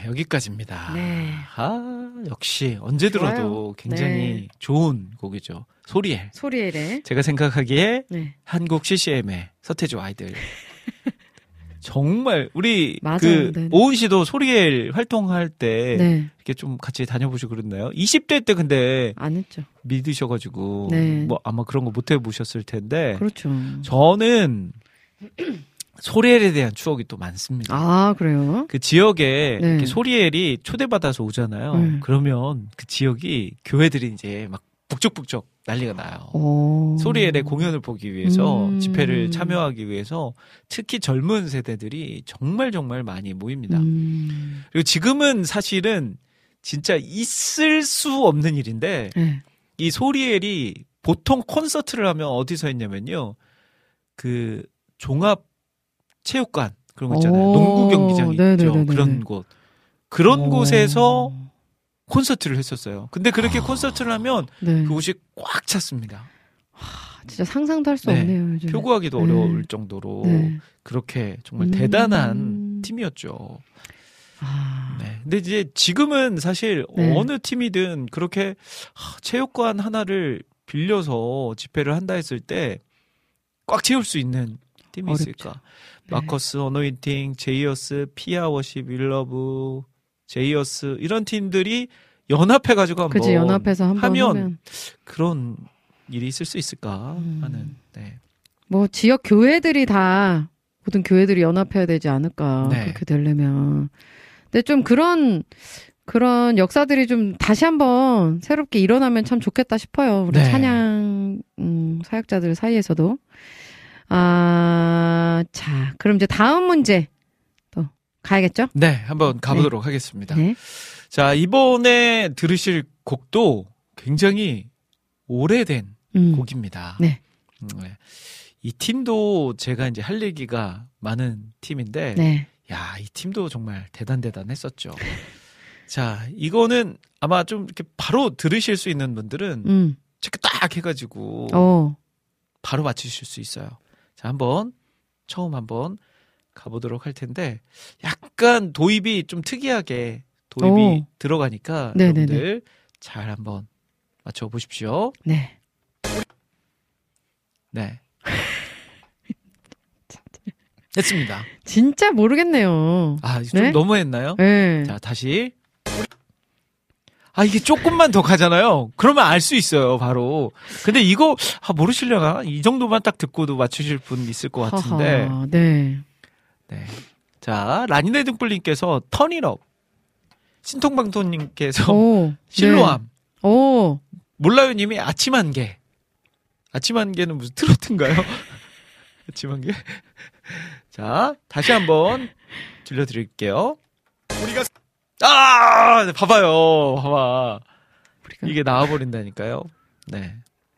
여기까지입니다. 네. 아, 역시 언제 좋아요. 들어도 굉장히 네. 좋은 곡이죠. 소리엘. 소리엘의. 제가 생각하기에 네. 한국 씨씨엠의 서태지 아이들. 정말 우리 맞아요. 그 네네. 오은 씨도 소리엘 활동할 때 네. 이렇게 좀 같이 다녀보시고 그랬나요? 이십 대 때 근데 안 했죠. 믿으셔가지고 네. 뭐 아마 그런 거 못 해보셨을 텐데 그렇죠. 저는 소리엘에 대한 추억이 또 많습니다. 아, 그래요? 그 지역에 네. 이렇게 소리엘이 초대받아서 오잖아요. 음. 그러면 그 지역이 교회들이 이제 막 북적북적 난리가 나요. 오. 소리엘의 공연을 보기 위해서 음. 집회를 참여하기 위해서 특히 젊은 세대들이 정말 정말 많이 모입니다. 음. 그리고 지금은 사실은 진짜 있을 수 없는 일인데 네. 이 소리엘이 보통 콘서트를 하면 어디서 했냐면요. 그 종합 체육관 그런 거 있잖아요. 오. 농구 경기장 있죠. 네네네네. 그런 곳. 그런 오. 곳에서 콘서트를 했었어요. 근데 그렇게 콘서트를 하면 네. 그곳이 꽉 찼습니다. 진짜 상상도 할 수 네. 없네요. 요즘. 표구하기도 네. 어려울 정도로 네. 그렇게 정말 음. 대단한 팀이었죠. 아. 네. 근데 이제 지금은 사실 네. 어느 팀이든 그렇게 하, 체육관 하나를 빌려서 집회를 한다 했을 때 꽉 채울 수 있는 팀이 어렵죠. 있을까? 네. 마커스, 어노인팅, 제이어스, 피아 워십, 윌러브, 제이어스 이런 팀들이 연합해가지고 한번 그치, 연합해서 한번 하면, 하면. 그런 일이 있을 수 있을까 음. 하는. 네. 뭐 지역 교회들이 다 모든 교회들이 연합해야 되지 않을까 네. 그렇게 되려면. 근데 좀 그런 그런 역사들이 좀 다시 한번 새롭게 일어나면 참 좋겠다 싶어요. 우리 네. 찬양 음, 사역자들 사이에서도. 아, 자, 그럼 이제 다음 문제 또 가야겠죠? 네, 한번 가보도록 하겠습니다. 네. 자, 이번에 들으실 곡도 굉장히 오래된 음. 곡입니다. 네. 음, 네. 이 팀도 제가 이제 할 얘기가 많은 팀인데, 네. 야, 이 팀도 정말 대단대단했었죠. 자, 이거는 아마 좀 이렇게 바로 들으실 수 있는 분들은 음. 체크 딱 해가지고 어. 바로 맞추실 수 있어요. 자, 한번 처음 한번 가보도록 할 텐데, 약간 도입이 좀 특이하게 도입이 오. 들어가니까 네네네. 여러분들 잘 한번 맞춰보십시오. 네. 네. 됐습니다. 진짜 모르겠네요. 아, 좀 네? 너무했나요? 네. 자, 다시. 아, 이게 조금만 더 가잖아요. 그러면 알 수 있어요, 바로. 근데 이거, 아, 모르시려나? 이 정도만 딱 듣고도 맞추실 분 있을 것 같은데. 하하, 네. 네. 자, 라니네 등불님께서 턴잇업. 신통방통님께서 오. 실로암. 네. 오. 몰라요님이 아침 한 개. 아침 한 개는 무슨 트로트인가요? 아침 한 개. 자, 다시 한번 들려드릴게요. 우리가 아, 네, 봐봐요, 봐봐. 우리가... 이게 나와버린다니까요. 네.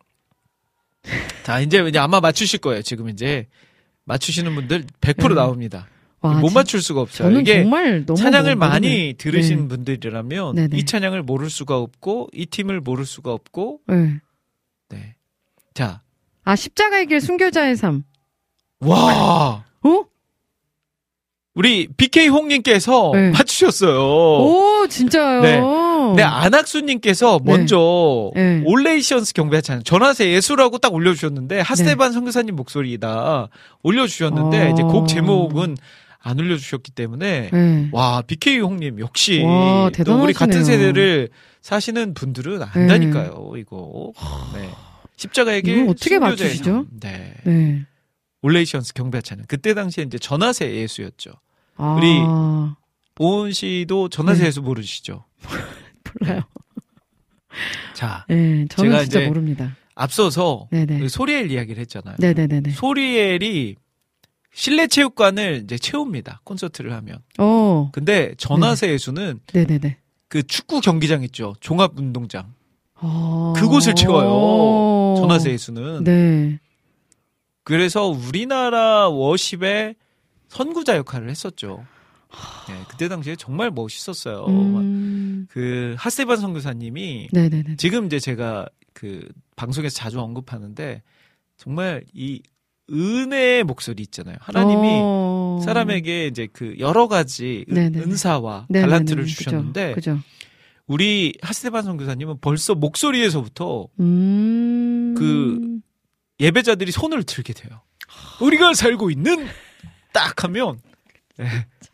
자, 이제 이제 아마 맞추실 거예요. 지금 이제 맞추시는 분들 백 퍼센트 네. 나옵니다. 와, 못 진- 맞출 수가 없어요. 저는 이게 정말 너무 찬양을 모르네. 많이 들으신 네. 분들이라면 네네. 이 찬양을 모를 수가 없고 이 팀을 모를 수가 없고. 네. 네. 자, 아, 십자가의 길 순교자의 삶. 와. 어? 우리 비케이 홍님께서 네. 맞추셨어요. 오, 진짜요? 네. 네, 안학수님께서 네. 먼저 네. 올레이션스 경배 찬양 전하세 예수라고 딱 올려주셨는데 하스테반 선교사님 목소리다 올려주셨는데 어. 이제 곡 제목은 안 올려주셨기 때문에 네. 와 비케이 홍님 역시 와, 또 우리 같은 대단하시네요. 세대를 사시는 분들은 안다니까요 이거. 네. 십자가의 길 이걸 어떻게 순교자의 맞추시죠? 삶. 네. 네. 올레이션스 경배 찬양 그때 당시에 이제 전하세 예수였죠. 아, 우리 오은 씨도 전하세 네. 예수 모르시죠? 몰라요. 자, 네, 저는 제가 진짜 이제 모릅니다. 앞서서 네네. 그 소리엘 이야기를 했잖아요. 네네네네. 소리엘이 실내 체육관을 이제 채웁니다. 콘서트를 하면. 어, 근데 전하세 예수는 네네네. 그 축구 경기장 있죠. 종합운동장. 아, 그곳을 채워요. 전하세 예수는. 네. 그래서 우리나라 워십의 선구자 역할을 했었죠. 네, 그때 당시에 정말 멋있었어요. 음, 그 하세반 선교사님이 네네네. 지금 이제 제가 그 방송에서 자주 언급하는데 정말 이 은혜의 목소리 있잖아요. 하나님이 어... 사람에게 이제 그 여러 가지 은, 은사와 네네네. 달란트를 그죠. 주셨는데 그죠. 우리 하스테반 선교사님은 벌써 목소리에서부터 음... 그 예배자들이 손을 들게 돼요. 우리가 살고 있는 딱 하면 네.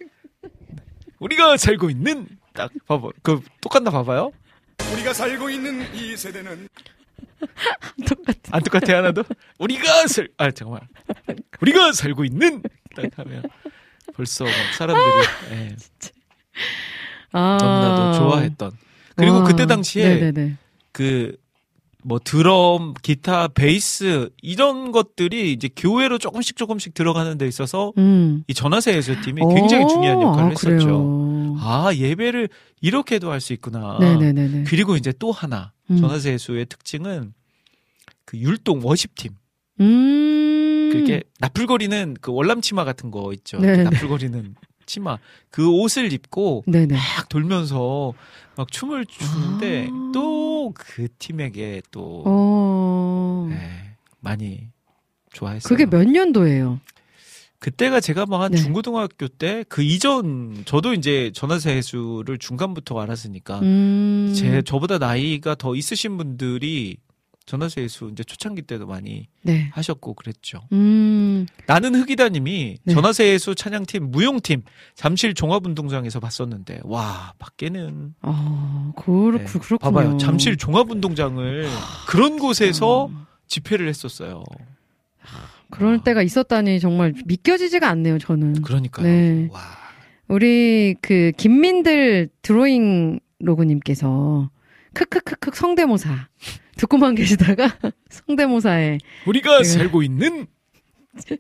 우리가 살고 있는 딱 봐봐. 그 똑같나 봐봐요. 우리가 살고 있는 이 세대는 똑같아. 안 똑같아 하나도? 우리가 살, 아 잠깐만. 우리가 살고 있는 딱 하면 벌써 막 사람들이 예, 아... 너무나도 좋아했던. 그리고 와. 그때 당시에 네네네. 그 뭐 드럼, 기타, 베이스 이런 것들이 이제 교회로 조금씩 조금씩 들어가는 데 있어서 음. 이 전화세 예술팀이 굉장히 오, 중요한 역할을 아, 했었죠. 그래요. 아 예배를 이렇게도 할 수 있구나. 네네네네. 그리고 이제 또 하나 음. 전화세 예수의 특징은 그 율동 워십팀. 음. 그게 나풀거리는 그 월남 치마 같은 거 있죠. 네네. 나풀거리는 치마. 그 옷을 입고 네네. 막 돌면서 막 춤을 추는데 아. 또 그 팀에게 또 어... 네, 많이 좋아했어요. 그게 몇 년도예요? 그때가 제가 뭐 한 네. 중고등학교 때 그 이전 저도 이제 전화세 예수를 중간부터 알았으니까 음... 제 저보다 나이가 더 있으신 분들이 전화세 예수 이제 초창기 때도 많이 네. 하셨고 그랬죠. 음... 나는 흑이다님이 네. 전화세 예수 찬양팀 무용팀 잠실 종합운동장에서 봤었는데 와 밖에는 아 그렇고 네. 그렇군요. 봐봐요 잠실 종합운동장을 그런 곳에서 집회를 했었어요. 그럴 와. 때가 있었다니 정말 믿겨지지가 않네요. 저는. 그러니까요. 네. 와. 우리 그 김민들 드로잉 로그님께서 크크크크 성대모사 듣고만 계시다가 성대모사에 우리가 네. 살고 있는 자,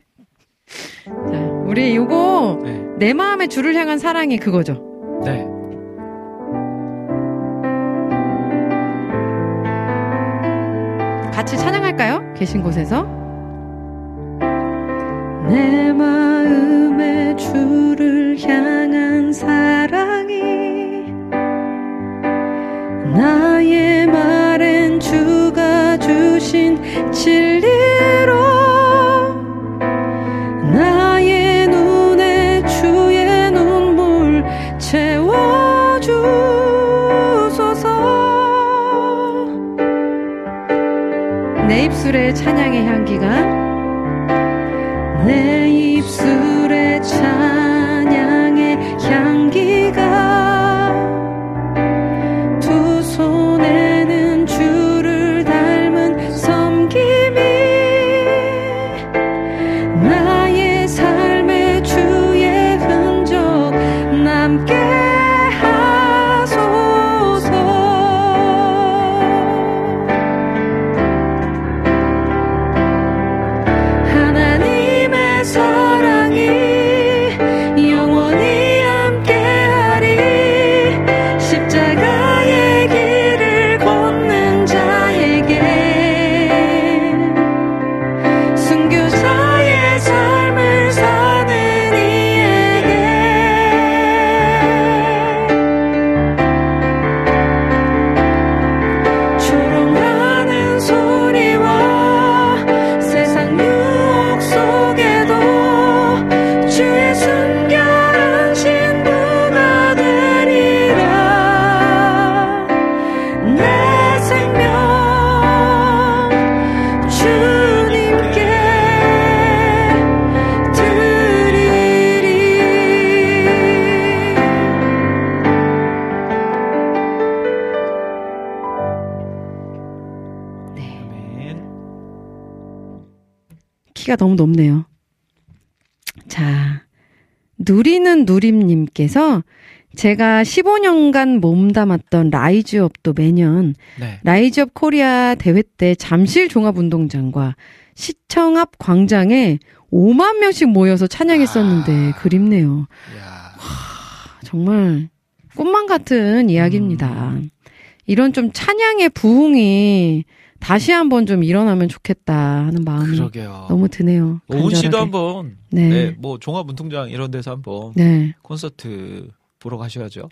우리 요거 네. 내 마음의 주를 향한 사랑이 그거죠. 네. 같이 찬양할까요? 계신 곳에서 내 마음의 주를 향한 사랑이 나의 말엔 주가 주신 진리로 나의 눈에 주의 눈물 채워주소서 내 입술의 찬양의 향기가 내 입술의 찬양의 향기가 두 손에는 주를 닮은 섬김이 나의 삶의 주의 흔적 남게 하소서 하나님의 사랑이 영원히 함께하리 십자가의 길을 걷는 자에게 순교자의 삶을 사는 이에게 조롱하는 소리와 세상 유혹 속에도 주의 순결한 신부가 되리라 내 생명 주님께 드리리 아멘. 키가 너무 높네요. 자, 누리는 누림님께서 제가 십오 년간 몸담았던 라이즈업도 매년 네. 라이즈업 코리아 대회 때 잠실 종합운동장과 시청 앞 광장에 오만 명씩 모여서 찬양했었는데 아. 그립네요. 야. 정말 꿈만 같은 이야기입니다. 음. 이런 좀 찬양의 부흥이 다시 한번 좀 일어나면 좋겠다 하는 마음이 그러게요. 너무 드네요. 오은 씨도 간절하게. 한번 네. 네, 뭐 종합운동장 이런 데서 한번 네. 콘서트 보러 가셔야죠.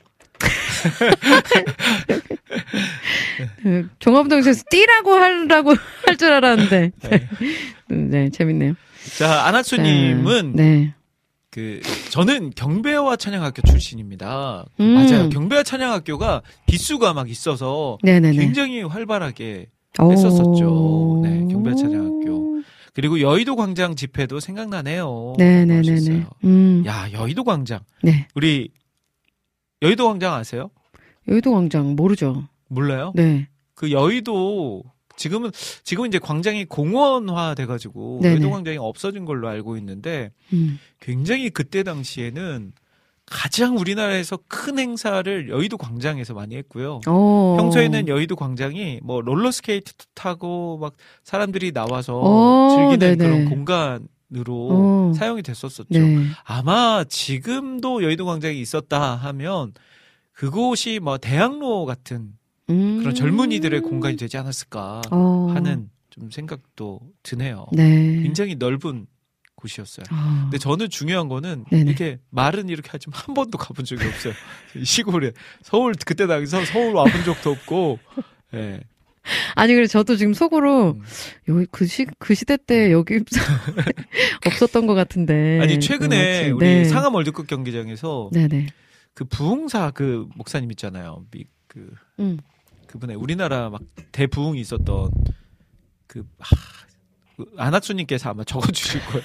그 종합운동장에서 뛰라고 하라고 할 줄 알았는데 네. 네 재밌네요. 자, 안학수님은 네. 그 저는 경배와 찬양학교 출신입니다. 음. 맞아요. 경배와 찬양학교가 기수가 막 있어서 네네네. 굉장히 활발하게 했었었죠. 네, 경배와 찬양학교. 그리고 여의도 광장 집회도 생각나네요. 네네네네. 음. 야, 여의도 광장. 네. 우리 여의도 광장 아세요? 여의도 광장 모르죠. 몰라요? 네. 그 여의도 지금은 지금은 이제 광장이 공원화 돼가지고 네네. 여의도 광장이 없어진 걸로 알고 있는데 음. 굉장히 그때 당시에는 가장 우리나라에서 큰 행사를 여의도 광장에서 많이 했고요. 오. 평소에는 여의도 광장이 뭐 롤러스케이트 타고 막 사람들이 나와서 오, 즐기는 네네. 그런 공간으로 오. 사용이 됐었었죠. 네. 아마 지금도 여의도 광장이 있었다 하면 그곳이 뭐 대학로 같은 음. 그런 젊은이들의 공간이 되지 않았을까 어. 하는 좀 생각도 드네요. 네. 굉장히 넓은 곳이었어요. 아. 근데 저는 중요한 거는 네네. 이렇게 말은 이렇게 하지만 한 번도 가본 적이 없어요. 시골에 서울 그때 당시서 서울 와본 적도 없고. 예. 아니 그래 저도 지금 속으로 음. 여기 그 시 그 시대 때 여기 없었던 것 같은데. 아니 최근에 네, 우리 네. 상암 월드컵 경기장에서 네네. 그 부흥사 그 목사님 있잖아요. 미, 그 음. 그분의 우리나라 막 대부흥이 있었던 그 하, 그 안학수님께서 아마 적어주실 거예요.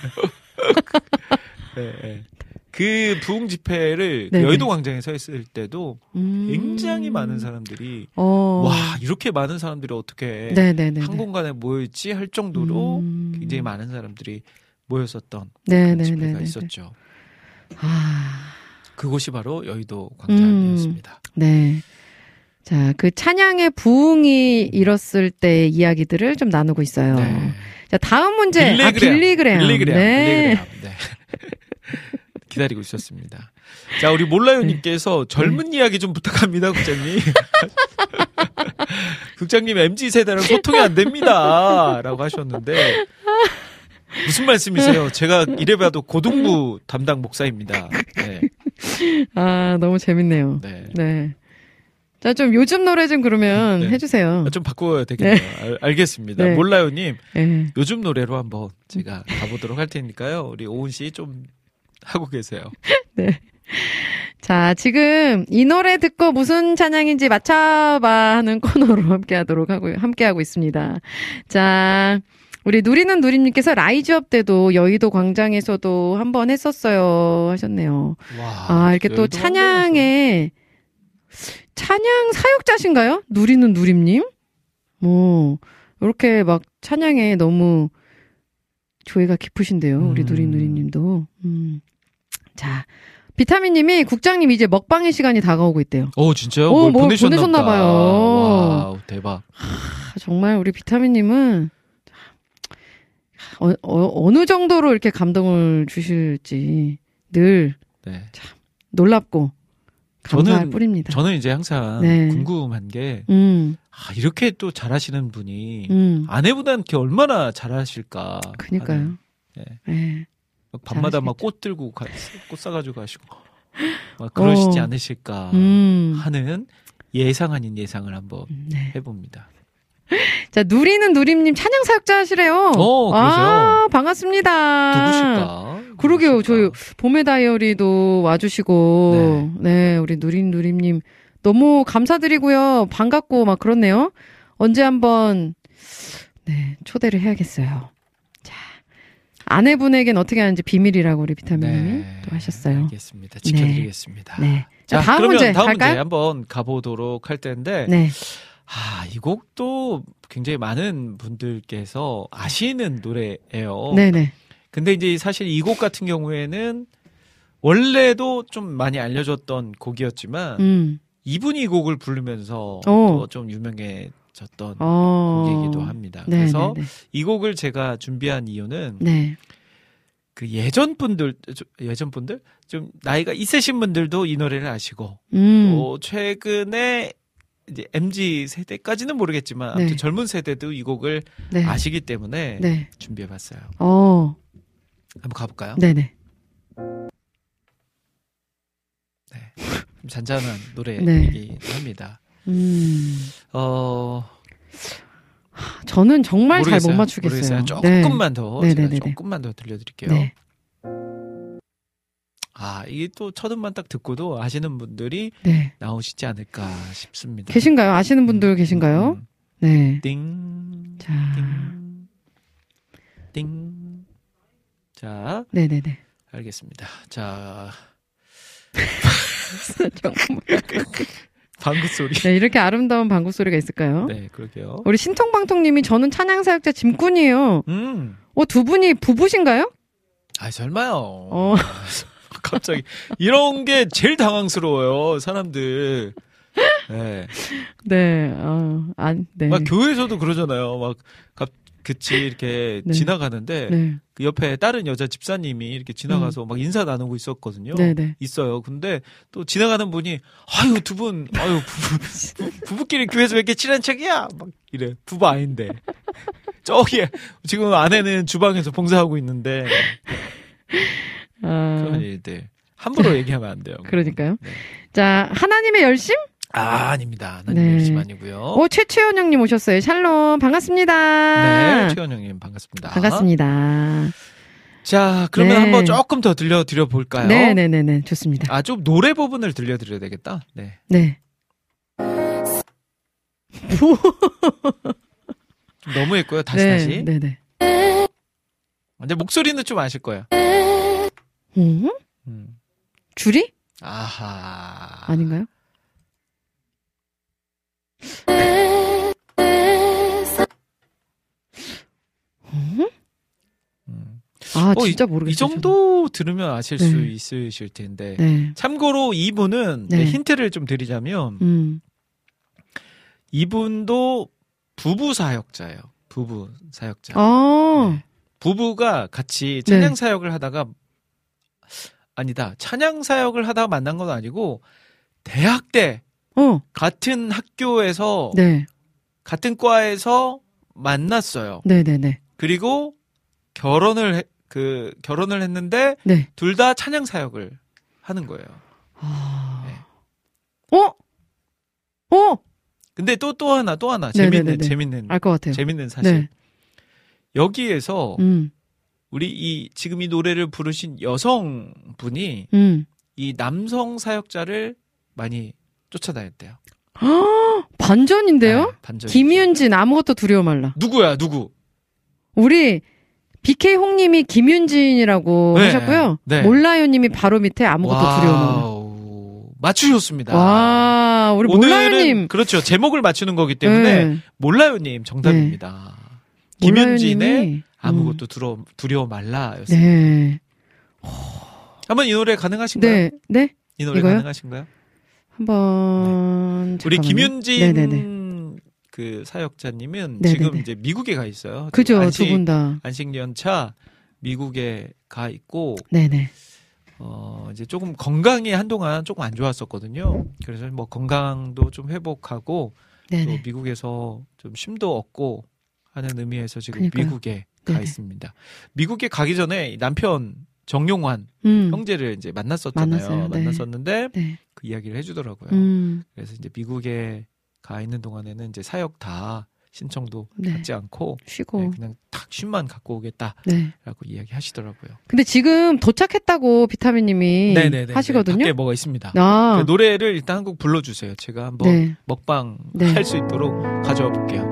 네, 네. 그 부흥 집회를 그 네네. 여의도 광장에서 했을 때도 음. 굉장히 많은 사람들이 어. 와 이렇게 많은 사람들이 어떻게 네네네. 한 공간에 모여있지 할 정도로 음. 굉장히 많은 사람들이 모였었던 네네네네. 집회가 있었죠. 아. 그곳이 바로 여의도 광장이었습니다. 음. 네. 자, 그 찬양의 부흥이 일었을 때의 이야기들을 좀 나누고 있어요. 네. 자, 다음 문제. 빌리그레암. 아, 빌리그레암. 빌리그레암. 네. 빌리그레암. 네. 기다리고 있었습니다. 자, 우리 몰라요님께서 젊은 이야기 좀 부탁합니다, 국장님. 국장님 엠지 세대랑 소통이 안 됩니다. 라고 하셨는데 무슨 말씀이세요? 제가 이래봐도 고등부 담당 목사입니다. 네. 아, 너무 재밌네요. 네. 네. 자, 좀 요즘 노래 좀 그러면 네. 해주세요. 아, 좀 바꿔야 되겠네요. 알, 알겠습니다. 네. 몰라요님, 네. 요즘 노래로 한번 제가 가보도록 할 테니까요. 우리 오은 씨 좀 하고 계세요. 네. 자, 지금 이 노래 듣고 무슨 찬양인지 맞춰봐 하는 코너로 함께 하도록 하고, 함께 하고 있습니다. 자, 우리 누리는 누림님께서 라이즈업 때도 여의도 광장에서도 한번 했었어요 하셨네요. 와, 아, 이렇게 또 여의도 찬양에, 찬양 사역자신가요? 누리는 누림님? 뭐, 이렇게 막 찬양에 너무 조예가 깊으신데요. 우리 음. 누리는 누림님도. 음. 자, 비타민님이 국장님 이제 먹방의 시간이 다가오고 있대요. 오, 진짜요? 오, 뭘 뭘 보내셨나, 보내셨나 보다. 봐요. 와우, 대박. 아, 정말 우리 비타민님은 어, 어, 어느 정도로 이렇게 감동을 주실지 늘 네. 놀랍고 감사할 저는- 뿐입니다. 저는 이제 항상 네. 궁금한 게, 음, 아, 이렇게 또 잘하시는 분이 음, 아내보다는 이렇게 얼마나 잘하실까. 그니까요. 하는, 네. 네. 막 밤마다 막 잘하시겠죠. 꽃 들고 가, 꽃 싸가지고 가시고 막 그러시지 어. 않으실까 음, 하는 예상 아닌 예상을 한번 네. 해봅니다. 자, 누리는 누림님 찬양 사역자 하시래요. 어, 그러세요? 아, 반갑습니다. 누구실까? 그러게요. 누구실까? 저희 봄의 다이어리도 와주시고, 네, 우리 누린 누림님 너무 감사드리고요. 반갑고 막 그렇네요. 언제 한번 네 초대를 해야겠어요. 자, 아내분에겐 어떻게 하는지 비밀이라고 우리 비타민님이 네, 또 하셨어요. 알겠습니다. 지켜드리겠습니다. 네. 자, 자, 다음 그러면 문제 다음 갈까요? 문제 한번 가보도록 할 텐데, 네. 아, 이 곡도 굉장히 많은 분들께서 아시는 노래예요. 네네. 근데 이제 사실 이 곡 같은 경우에는 원래도 좀 많이 알려졌던 곡이었지만 음. 이분이 이 곡을 부르면서 어. 또 좀 유명해졌던 어. 곡이기도 합니다. 네, 그래서 네, 네. 이 곡을 제가 준비한 이유는 네. 그 예전 분들, 예전 분들 좀 나이가 있으신 분들도 이 노래를 아시고 음. 또 최근에 이제 엠지 세대까지는 모르겠지만 아무튼 네. 젊은 세대도 이 곡을 네. 아시기 때문에 네. 준비해봤어요. 어. 한번 가볼까요? 네네. 네. 좀 잔잔한 노래이긴 네. 합니다. 음. 어, 저는 정말 잘 모르겠어요. 못 맞추겠어요. 모르겠어요. 조금만 네. 더 네네네네. 제가 조금만 더 들려드릴게요. 네. 아 이게 또 첫 음만 딱 듣고도 아시는 분들이 네. 나오시지 않을까 싶습니다. 계신가요? 아시는 분들 음, 계신가요? 음, 네. 띵, 자. 띵, 띵. 자, 네네네. 알겠습니다. 자, 정말. 방구 소리. 네, 이렇게 아름다운 방구 소리가 있을까요? 네, 그러게요. 우리 신통방통님이 저는 찬양사역자 짐꾼이에요. 음, 어, 두 분이 부부신가요? 아 설마요. 어. 갑자기 이런 게 제일 당황스러워요, 사람들. 네. 네, 어, 안, 네. 막 교회에서도 그러잖아요. 막 갑, 그치 이렇게 네. 지나가는데 네. 그 옆에 다른 여자 집사님이 이렇게 지나가서 음. 막 인사 나누고 있었거든요. 네네. 있어요. 근데 또 지나가는 분이 아유 두 분 아유 부부, 부부끼리 교회에서 왜 이렇게 친한 척이야? 막 이래. 부부 아닌데 저기 지금 아내는 주방에서 봉사하고 있는데 아, 그런 일들 함부로 얘기하면 안 돼요. 그러니까요. 네. 자, 하나님의 열심? 아 아닙니다. 하나님 네. 열심 아니고요. 오, 최채원 형님 오셨어요. 샬롬, 반갑습니다. 네, 최원 형님 반갑습니다. 반갑습니다. 자, 그러면 네. 한번 조금 더 들려드려 볼까요? 네네네네, 좋습니다. 아, 좀 노래 부분을 들려드려야 되겠다. 네. 네. 좀 너무 했고요. 다시 네, 다시. 네네. 근데 목소리는 좀 아실 거예요. 음? 음. 줄이? 아하. 아닌가요? 음? 음. 아, 어, 진짜 이, 모르겠어요. 이 정도 들으면 아실 네. 수 있으실 텐데. 네. 참고로 이분은 네. 힌트를 좀 드리자면 음. 이분도 부부 사역자예요. 부부 사역자. 아, 네. 부부가 같이 찬양 사역을 하다가 아니다. 찬양 사역을 하다가 만난 건 아니고 대학 때 어, 같은 학교에서 네. 같은 과에서 만났어요. 네네네. 그리고 결혼을 해, 그 결혼을 했는데 네. 둘 다 찬양 사역을 하는 거예요. 아. 네. 어? 어? 근데 또 또 하나 또 하나 네네네네. 재밌는 재밌는 알 것 같아요. 재밌는 사실. 네. 여기에서 음, 우리 이 지금 이 노래를 부르신 여성분이 음. 이 남성 사역자를 많이 쫓아다녔대요. 아, 반전인데요? 네, 반전. 김윤진 아무것도 두려워 말라. 누구야 누구? 우리 비케이 홍님이 김윤진이라고 네, 하셨고요. 네. 몰라요님이 바로 밑에 아무것도 두려워 말라. 와우, 맞추셨습니다. 와, 우리 오늘은 몰라요님. 그렇죠. 제목을 맞추는 거기 때문에 네. 몰라요님 정답입니다. 김윤진의 몰라요님이, 아무것도 음. 두려워, 두려워 말라였습니다. 네. 한번 이 노래 가능하신가요? 네. 네. 이 노래 이거요? 가능하신가요? 한번. 우리 잠깐만요. 김윤진 네네네. 그 사역자님은 네네네. 지금 이제 미국에 가 있어요. 그죠, 안식, 두 분 다. 안식 연차 미국에 가 있고 네네. 어 이제 조금 건강이 한동안 조금 안 좋았었거든요. 그래서 뭐 건강도 좀 회복하고 또 네네. 미국에서 좀 쉼도 얻고 하는 의미에서 지금 그러니까요. 미국에 가 네네. 있습니다. 미국에 가기 전에 남편 정용환 음. 형제를 이제 만났었잖아요. 만났어요. 네. 만났었는데 네. 그 이야기를 해주더라고요. 음. 그래서 이제 미국에 가 있는 동안에는 이제 사역 다 신청도 네. 받지 않고 쉬고. 네, 그냥 탁 쉼만 갖고 오겠다라고 네. 이야기하시더라고요. 근데 지금 도착했다고 비타민님이 네네네. 하시거든요. 밖에 뭐가 있습니다. 아. 그 노래를 일단 한 곡 불러주세요. 제가 한번 네. 먹방 네. 할 수 있도록 가져와 볼게요.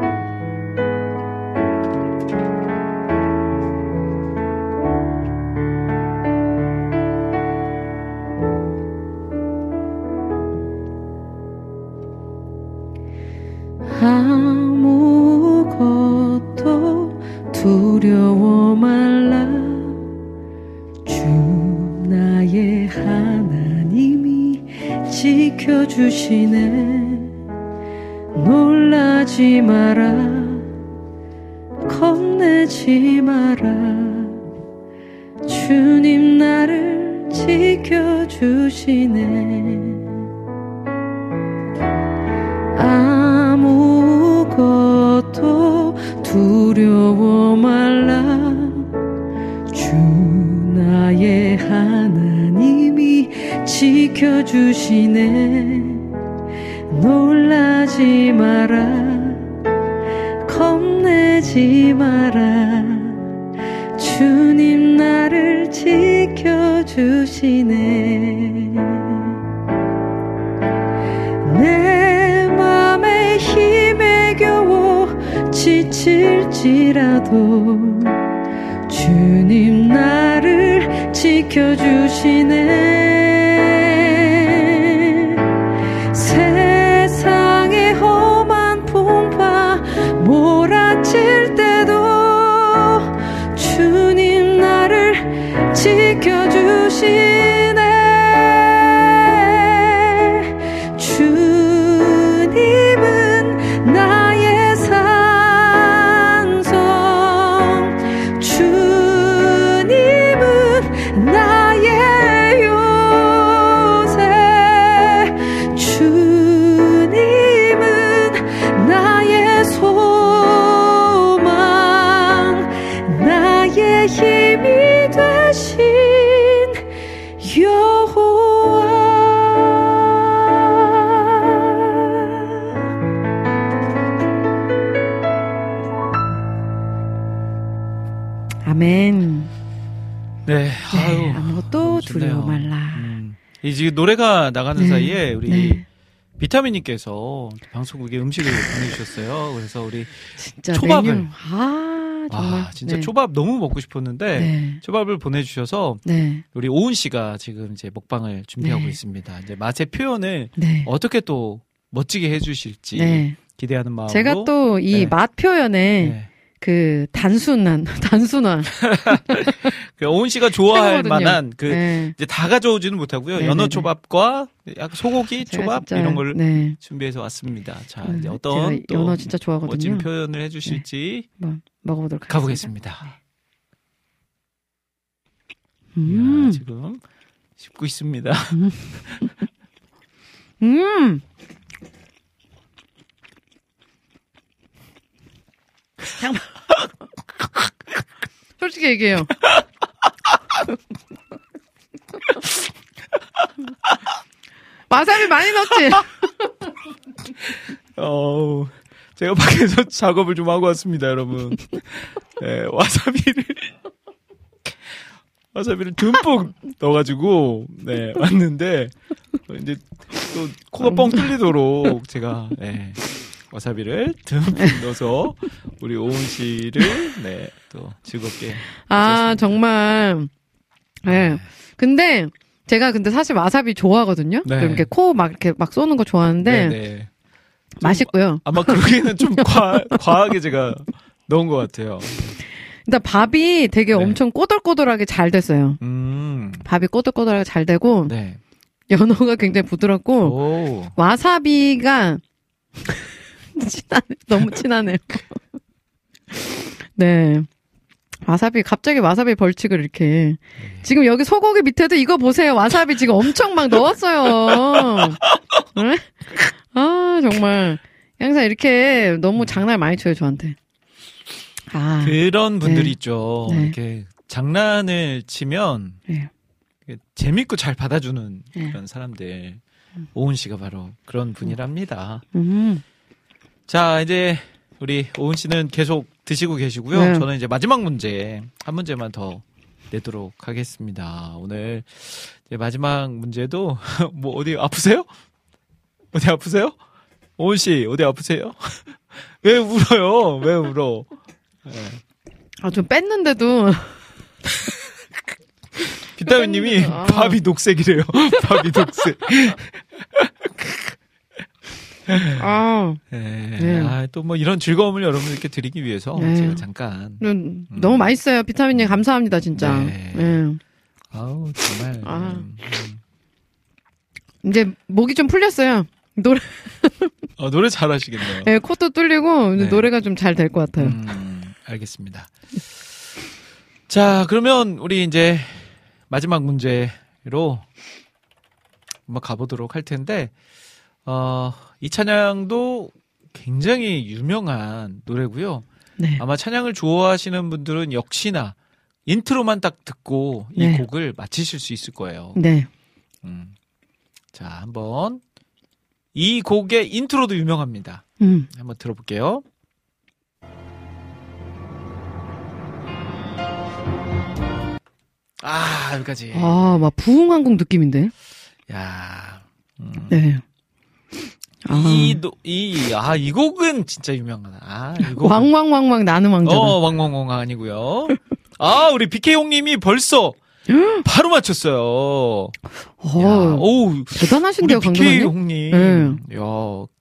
아무것도 두려워 말라 주 나의 하나님이 지켜주시네 놀라지 마라 겁내지 마라 주님 나를 지켜주시네 아무것도 두려워 말라 주 나의 하나님이 지켜주시네 놀라지 마라 겁 되지 마라. 주님 나를 지켜주시네. 내 맘에 힘에 겨워 지칠지라도 주님 나를 지켜주시네. 세상의 험한 풍파 몰아칠 때도 주님 나를 지켜주시네. 주님은 나의 산성, 주님은 나의 요새, 주님은 나의 소망, 나의 힘이 되신 여호와. 아멘. 네, 아유, 네, 아무것도 좋네요. 두려워 말라. 음. 이 지금 노래가 나가는 네, 사이에 우리 네. 비타민님께서 방송국에 음식을 보내주셨어요. 그래서 우리 진짜 초밥을. 메뉴. 아, 정말. 아, 진짜 네. 초밥 너무 먹고 싶었는데 네. 초밥을 보내주셔서 네. 우리 오은 씨가 지금 이제 먹방을 준비하고 네. 있습니다. 있습니다. 이제 맛의 표현을 네. 어떻게 또 멋지게 해주실지 네. 기대하는 마음으로. 제가 또 이 네. 맛 표현에 네. 그 단순한, 단순한. 그 오은 씨가 좋아할 최고거든요. 만한 그 네. 이제 다 가져오지는 못하고요. 네네네. 연어 초밥과 약간 소고기 제가 초밥 진짜, 이런 걸 네. 준비해서 왔습니다. 자, 음, 이제 어떤 제가 또 연어 진짜 좋아하거든요. 멋진 표현을 해주실지 한번 먹어보도록 하겠습니다. 가보겠습니다. 음. 이야, 지금 씹고 있습니다. 음. 잠깐만. 솔직히 얘기해요. 와사비 많이 넣었지? 어, 제가 밖에서 작업을 좀 하고 왔습니다, 여러분. 네, 와사비를 와사비를 듬뿍 넣어가지고 네 왔는데 이제 또 코가 뻥 뚫리도록 제가 네, 와사비를 듬뿍 넣어서 우리 오은 씨를 네, 또 즐겁게 아, 해주셨습니다. 정말. 네. 근데 제가 근데 사실 와사비 좋아하거든요. 네. 이렇게 코 막 이렇게 막 쏘는 거 좋아하는데 네, 네. 맛있고요. 아마 그러기에는 좀 과, 과하게 제가 넣은 것 같아요. 일단 밥이 되게 네. 엄청 꼬들꼬들하게 잘 됐어요. 음, 밥이 꼬들꼬들하게 잘 되고 네. 연어가 굉장히 부드럽고 오, 와사비가 친하네. 너무 친하네요. 네. 와사비 갑자기 와사비 벌칙을 이렇게 네. 지금 여기 소고기 밑에도 이거 보세요. 와사비 지금 엄청 막 넣었어요. 네? 아 정말 항상 이렇게 너무 장난 많이 쳐요 저한테. 아 그런 분들이 네. 있죠. 네. 이렇게 장난을 치면 네. 재밌고 잘 받아주는 네. 그런 사람들. 오은 씨가 바로 그런 분이랍니다. 음. 자, 이제 우리 오은 씨는 계속 드시고 계시고요. 네. 저는 이제 마지막 문제, 한 문제만 더 내도록 하겠습니다. 오늘 이제 마지막 문제도 뭐 어디 아프세요? 어디 아프세요? 오은 씨, 어디 아프세요? 왜 울어요? 왜 울어? 네. 아 좀 뺐는데도 비타민님이 아. 밥이 녹색이래요. 밥이 녹색. 아 네. 네. 아, 또 뭐 이런 즐거움을 여러분들께 드리기 위해서 네. 제가 잠깐. 음, 너무 맛있어요. 비타민님 감사합니다 진짜. 네. 네. 아우 정말. 아. 음, 음. 이제 목이 좀 풀렸어요. 노래 어, 노래 잘하시겠네요. 네, 코도 뚫리고 네. 노래가 좀 잘 될 것 같아요. 음, 알겠습니다. 자, 그러면 우리 이제 마지막 문제로 한번 가보도록 할 텐데, 어, 이 찬양도 굉장히 유명한 노래고요. 네. 아마 찬양을 좋아하시는 분들은 역시나 인트로만 딱 듣고 이 네. 곡을 맞히실 수 있을 거예요. 네. 음. 자, 한번 이 곡의 인트로도 유명합니다. 음. 한번 들어볼게요. 아, 여기까지. 아, 막 부흥항공 느낌인데. 야. 음. 네. 아. 이, 노, 이, 아, 이 곡은 진짜 유명하다. 아, 이 곡은. 왕왕왕왕 나는 왕자. 어, 왕왕왕 아니고요. 아, 우리 비케이홍님이 벌써 바로 맞췄어요. 어, 야, 오우, 대단하신데요, 우리 강도사님. 비케이홍님. 네. 야,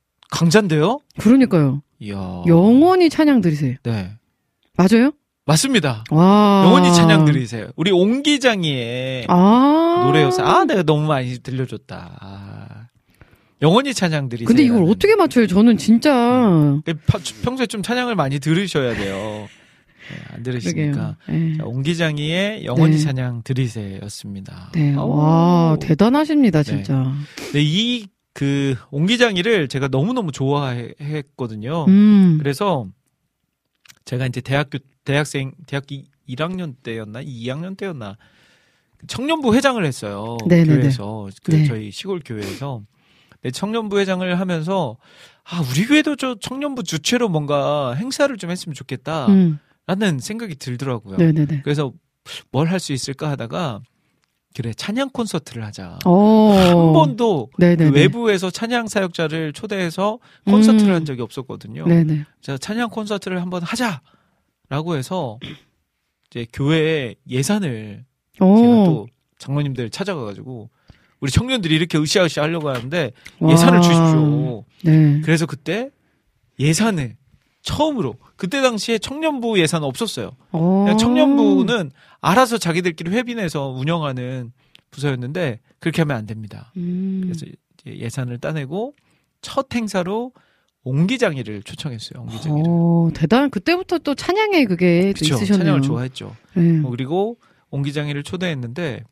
강자인데요? 그러니까요. 이야. 영원히 찬양 드리세요. 네. 맞아요? 맞습니다. 와. 영원히 찬양 드리세요. 우리 옹기장이의 아. 노래였어요. 아, 내가 너무 많이 들려줬다. 아. 영원히 찬양 드리세요. 근데 이걸 어떻게 맞춰요? 저는 진짜. 평소에 좀 찬양을 많이 들으셔야 돼요. 네, 안 들으시니까. 네. 자, 옹기장이의 영원히 네. 찬양 드리세였습니다. 네. 오. 와, 대단하십니다, 진짜. 네, 이, 그, 옹기장이를 제가 너무너무 좋아했거든요. 음. 그래서 제가 이제 대학교, 대학생, 대학교 일 학년 때였나? 이 학년 때였나? 청년부 회장을 했어요. 네네네. 교회에서. 그 네. 저희 시골 교회에서. 네, 청년부 회장을 하면서, 아, 우리 교회도 저 청년부 주최로 뭔가 행사를 좀 했으면 좋겠다. 음. 라는 생각이 들더라고요. 네네네. 그래서 뭘 할 수 있을까 하다가, 그래, 찬양 콘서트를 하자. 오. 한 번도 네네네. 그 외부에서 찬양 사역자를 초대해서 콘서트를 음. 한 적이 없었거든요. 네네. 제가 찬양 콘서트를 한번 하자라고 해서 이제 교회에 예산을 오. 제가 또 장로님들 찾아가가지고 우리 청년들이 이렇게 으쌰으쌰 하려고 하는데 와. 예산을 주십시오. 네. 그래서 그때 예산을 처음으로 그때 당시에 청년부 예산 없었어요. 오. 그냥 청년부는 알아서 자기들끼리 회비내서 운영하는 부서였는데 그렇게 하면 안 됩니다. 음. 그래서 이제 예산을 따내고 첫 행사로 옹기장이를 초청했어요. 옹기장이를. 오, 대단. 그때부터 또 찬양에 그게 또 그렇죠. 있으셨네요. 찬양을 좋아했죠. 네. 어, 그리고 옹기장이를 초대했는데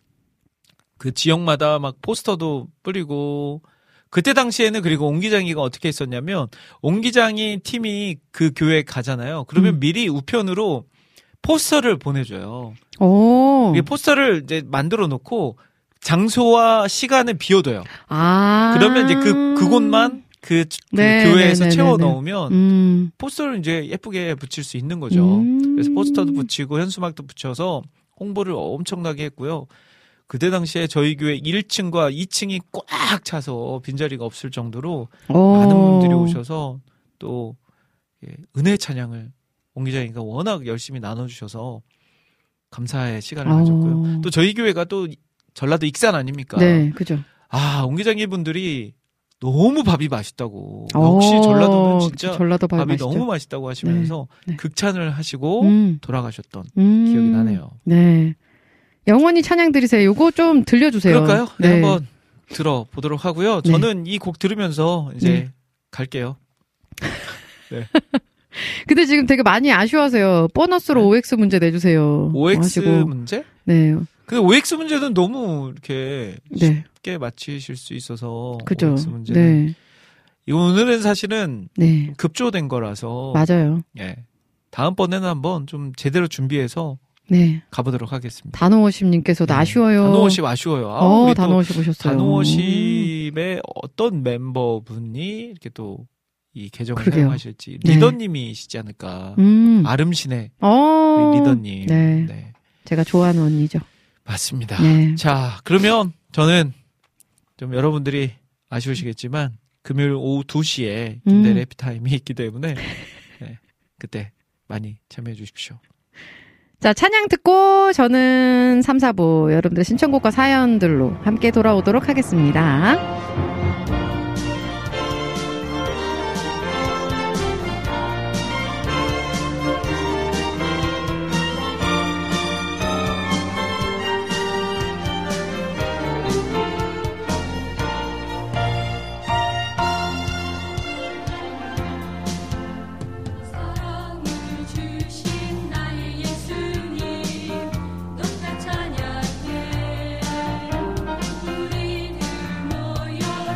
그 지역마다 막 포스터도 뿌리고 그때 당시에는 그리고 옹기장이가 어떻게 했었냐면 옹기장이 팀이 그 교회에 가잖아요. 그러면 음. 미리 우편으로 포스터를 보내줘요. 오. 이 포스터를 이제 만들어 놓고 장소와 시간을 비워둬요. 아. 그러면 이제 그 그곳만 그, 그 네, 교회에서 네, 네, 채워 네, 네. 넣으면 음. 포스터를 이제 예쁘게 붙일 수 있는 거죠. 음. 그래서 포스터도 붙이고 현수막도 붙여서 홍보를 엄청나게 했고요. 그때 당시에 저희 교회 일 층과 이 층이 꽉 차서 빈자리가 없을 정도로 오. 많은 분들이 오셔서 또 예, 은혜 찬양을 옹기장이가 워낙 열심히 나눠주셔서 감사의 시간을 오. 가졌고요. 또 저희 교회가 또 전라도 익산 아닙니까? 네, 그죠. 아, 옹기장이 분들이 너무 밥이 맛있다고. 오, 역시 전라도는 진짜 전라도 밥이, 밥이 맛있죠. 너무 맛있다고 하시면서 네, 네. 극찬을 하시고 음. 돌아가셨던 음. 기억이 나네요. 네. 영원히 찬양 드리세요. 요거 좀 들려주세요. 그럴까요? 네, 한번 들어보도록 하고요. 네. 저는 이 곡 들으면서 이제 네. 갈게요. 근데 지금 되게 많이 아쉬워하세요. 보너스로 네. 오엑스 문제 내주세요. 오엑스 하시고. 문제? 네. 근데 오엑스 문제는 너무 이렇게 네. 쉽게 맞히실 수 있어서 그죠. 오엑스 문제는 네. 이 오늘은 사실은 네. 급조된 거라서 맞아요. 예. 다음번에는 한번 좀 제대로 준비해서 네. 가보도록 하겠습니다. 단호호심님께서도 네. 아쉬워요. 단호호십 아쉬워요. 아, 어, 우리 또 단호호십 오셨어요. 단호호십의 어떤 멤버분이 이렇게 또 이 계정을 그러게요. 사용하실지 네. 리더님이시지 않을까. 음. 아름신의 어. 우리 리더님. 네. 네. 제가 좋아하는 언니죠. 맞습니다. 네. 자, 그러면 저는 좀 여러분들이 아쉬우시겠지만 금요일 오후 두 시에 김대래 음. 해피타임이 있기 때문에 네, 그때 많이 참여해 주십시오. 자, 찬양 듣고 저는 삼, 사 부 여러분들 신청곡과 사연들로 함께 돌아오도록 하겠습니다. 사랑을 주신 나의 예수님 높아 찬양해 우리들 모여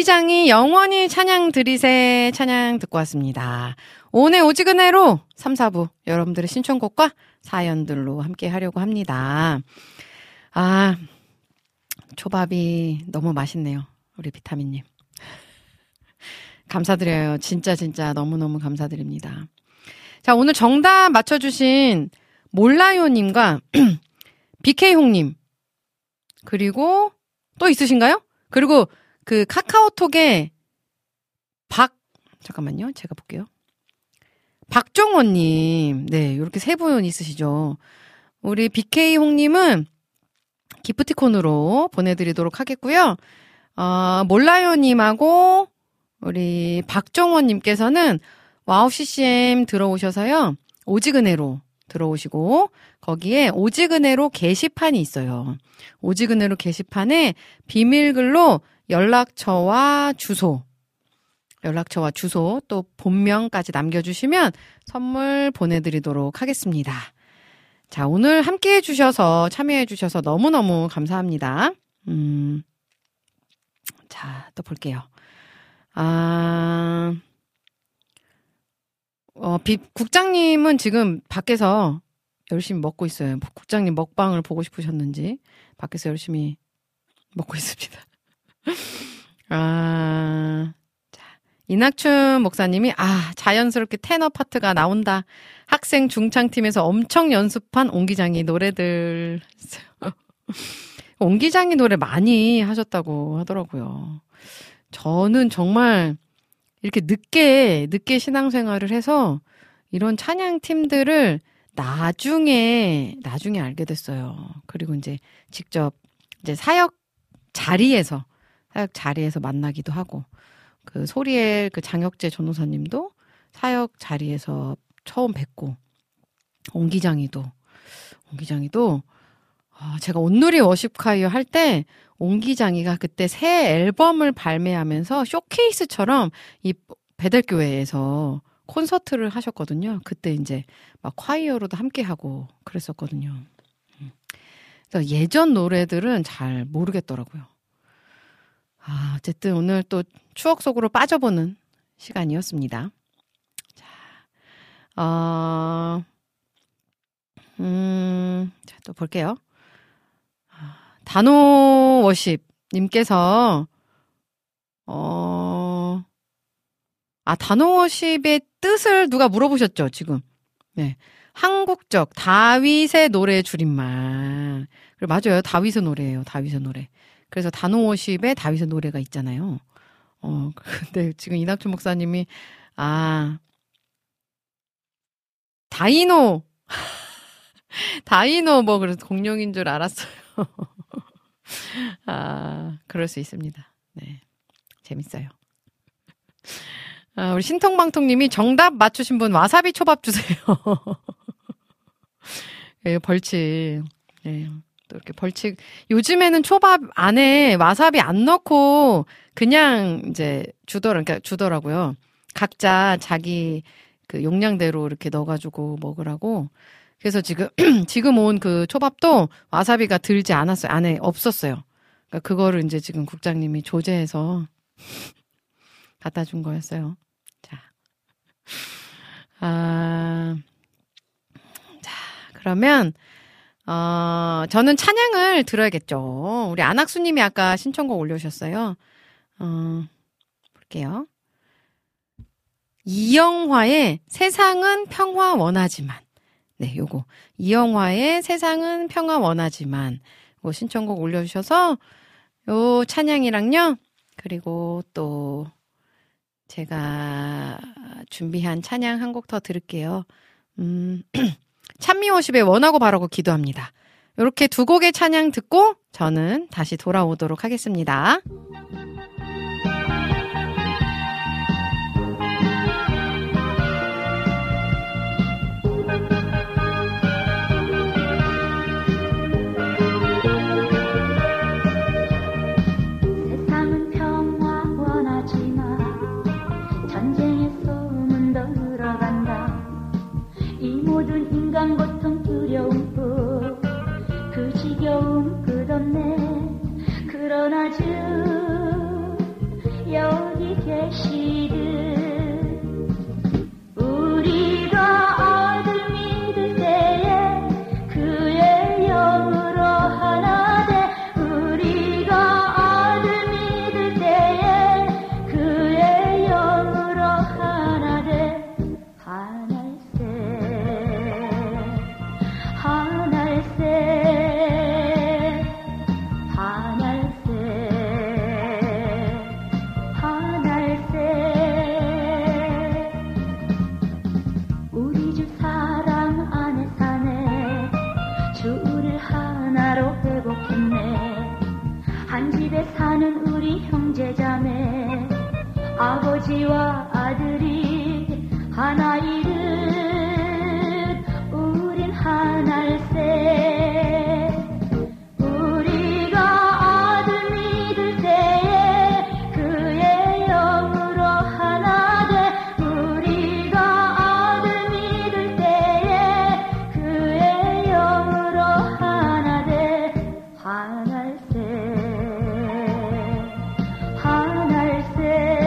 옹기장이 영원히 찬양 드리세 찬양 듣고 왔습니다. 오늘 오지근해로 삼, 사 부 여러분들의 신청곡과 사연들로 함께 하려고 합니다. 아, 초밥이 너무 맛있네요. 우리 비타민님. 감사드려요. 진짜 진짜 너무너무 감사드립니다. 자, 오늘 정답 맞춰주신 몰라요님과 비케이홍님 그리고 또 있으신가요? 그리고 그 카카오톡에 박 잠깐만요. 제가 볼게요. 박종원님, 네, 이렇게 세 분 있으시죠. 우리 비케이홍님은 기프티콘으로 보내드리도록 하겠고요. 어, 몰라요님하고 우리 박종원님께서는 와우 씨씨엠 들어오셔서요. 오지근해로 들어오시고 거기에 오지근해로 게시판이 있어요. 오지근해로 게시판에 비밀글로 연락처와 주소, 연락처와 주소 또 본명까지 남겨주시면 선물 보내드리도록 하겠습니다. 자, 오늘 함께 해주셔서 참여해주셔서 너무너무 감사합니다. 음, 자, 또 볼게요. 아, 어, 비, 국장님은 지금 밖에서 열심히 먹고 있어요. 국장님 먹방을 보고 싶으셨는지 밖에서 열심히 먹고 있습니다. 아, 자, 이낙춘 목사님이 아, 자연스럽게 테너 파트가 나온다. 학생 중창팀에서 엄청 연습한 옹기장이 노래들. 옹기장이 노래 많이 하셨다고 하더라고요. 저는 정말 이렇게 늦게, 늦게 신앙생활을 해서 이런 찬양팀들을 나중에, 나중에 알게 됐어요. 그리고 이제 직접 이제 사역 자리에서, 사역 자리에서 만나기도 하고, 그 소리의 그 장혁재 전도사님도 사역 자리에서 처음 뵙고, 옹기장이도, 옹기장이도, 아, 제가 온누리 워십카이어 할 때, 옹기장이가 그때 새 앨범을 발매하면서 쇼케이스처럼 이 베델교회에서 콘서트를 하셨거든요. 그때 이제 막 콰이어로도 함께 하고 그랬었거든요. 그래서 예전 노래들은 잘 모르겠더라고요. 아, 어쨌든 오늘 또 추억 속으로 빠져보는 시간이었습니다. 자, 어, 음, 자, 또 볼게요. 단호 워십 님께서 어, 아, 단호 워십의 뜻을 누가 물어보셨죠, 지금. 네. 한국적 다윗의 노래 줄임말. 그리고 맞아요. 다윗의 노래예요. 다윗의 노래. 그래서 단호 워십의 다윗의 노래가 있잖아요. 어, 근데 지금 이낙춘 목사님이 아, 다이노 다이노 뭐 그래서 공룡인 줄 알았어요. 아, 그럴 수 있습니다. 네. 재밌어요. 아, 우리 신통방통님이 정답 맞추신 분 와사비 초밥 주세요. 예, 벌칙. 예, 또 이렇게 벌칙. 요즘에는 초밥 안에 와사비 안 넣고 그냥 이제 주더라, 그러니까 주더라고요. 각자 자기 그 용량대로 이렇게 넣어가지고 먹으라고. 그래서 지금, 지금 온 그 초밥도 와사비가 들지 않았어요. 안에 없었어요. 그러니까 그거를 이제 지금 국장님이 조제해서 갖다 준 거였어요. 자. 아, 자, 그러면, 어, 저는 찬양을 들어야겠죠. 우리 안학수님이 아까 신청곡 올려주셨어요. 어, 볼게요. 이영화의 세상은 평화 원하지만. 네, 요거. 이영화의 세상은 평화 원하지만, 뭐 신청곡 올려주셔서, 요 찬양이랑요, 그리고 또, 제가 준비한 찬양 한 곡 더 들을게요. 음, 찬미워십에 원하고 바라고 기도합니다. 요렇게 두 곡의 찬양 듣고, 저는 다시 돌아오도록 하겠습니다. 고통 두려움 그 지겨움 끝없네. 그러나 주 주 사랑 안에 사네. 주를 하나로 회복했네. 한 집에 사는 우리 형제자매, 아버지와 아들이 하나이듯 우린 하나일세. 우리가 아들 믿을 때에 그의 영으로 하나 돼. 우리가 아들 믿을 때에 그의 영으로 하나 돼. 하나일세. 하나일세.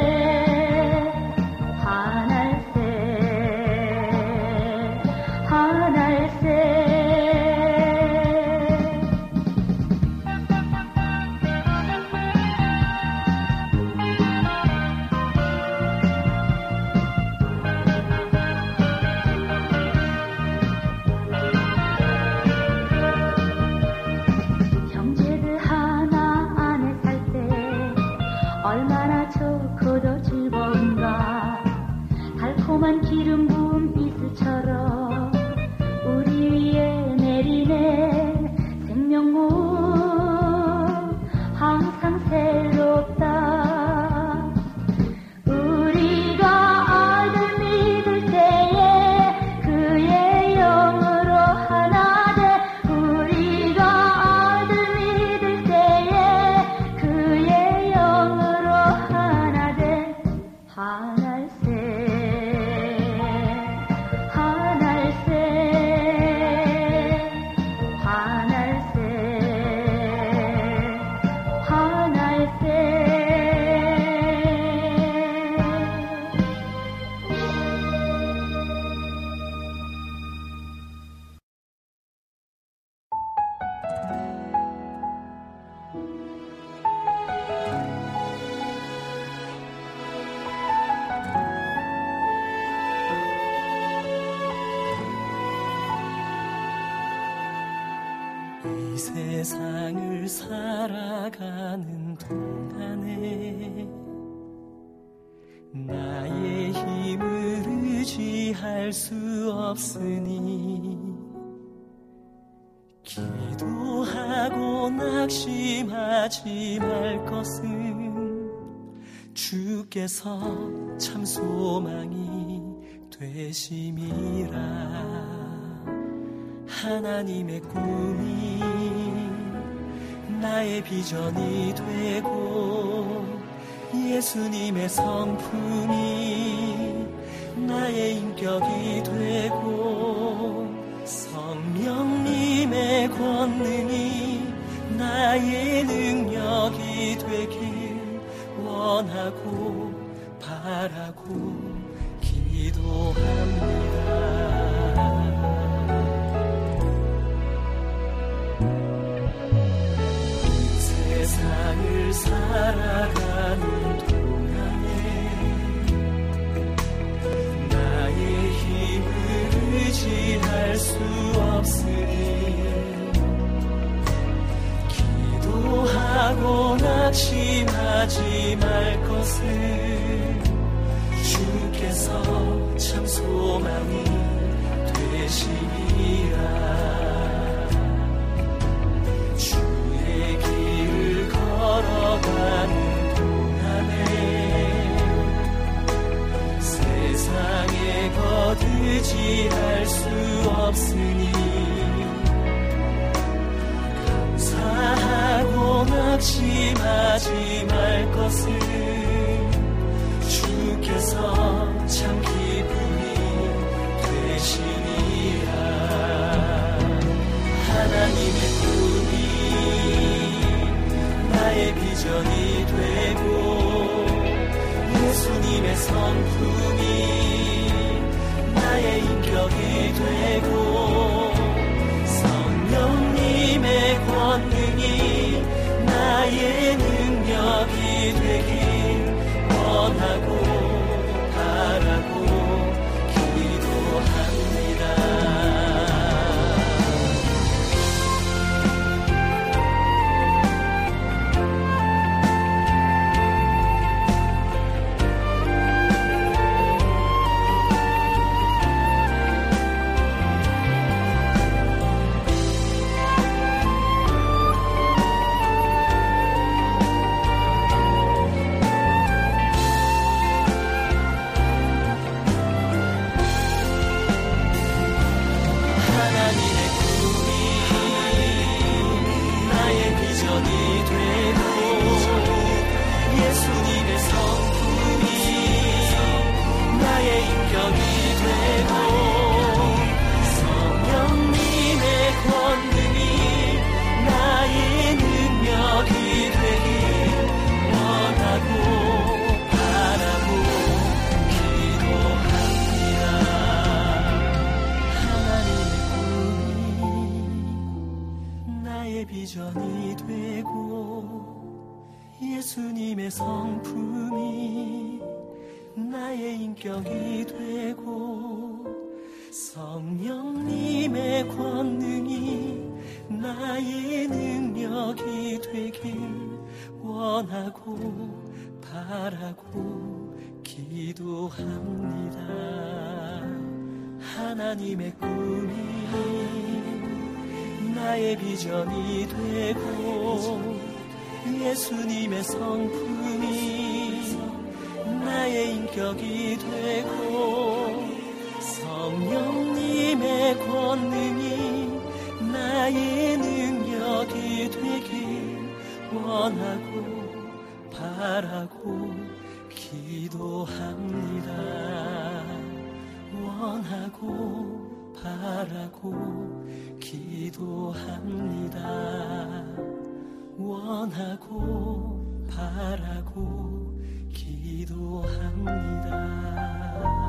형제들 하나 안에 살 때 얼마나 좋고도 즐거운가. 달콤한 기름 부음 이슬처럼 우리 위에 내리네. 생명은 항상 새롭다. 우리가 아들 믿을 때에 그의 영으로 하나 돼. 우리가 아들 믿을 때에 그의 영으로 하나 돼. 하나일세. 이 세상을 살아가는 동안에 나의 힘을 의지할 수 없으니 기도하고 낙심하지 말 것은 주께서 참 소망이 되심이라. 하나님의 꿈이 나의 비전이 되고 예수님의 성품이 나의 인격이 되고 성령님의 권능이 나의 능력이 되길 원하고 바라고 기도합니다. 세상을 살아가는 동안에 나의 힘을 의지할 수 없으니 기도하고 낙심하지 말 것을 주께서 참 소망이 되시리라. 걸어가는 동안에 세상에 거두지할 수 없으니 감사하고 낙심하지 말 것을 주께서 참 기쁨이 되시니라. 하나님의 꿈이 나의 비전이 되고 예수님의 성품이 나의 인격이 되고 성령님의 권능이 나의 능력이 되길 원하고 바라고 기도합니다. 비전이 되고 예수님의 성품이 나의 인격이 되고 성령님의 권능이 나의 능력이 되길 원하고 바라고 기도합니다. 하나님의 꿈이 나의 비전이 되고 예수님의 성품이 나의 인격이 되고 성령님의 권능이 나의 능력이 되길 원하고 바라고 기도합니다. 원하고 바라고 기도합니다. 원하고 바라고 기도합니다.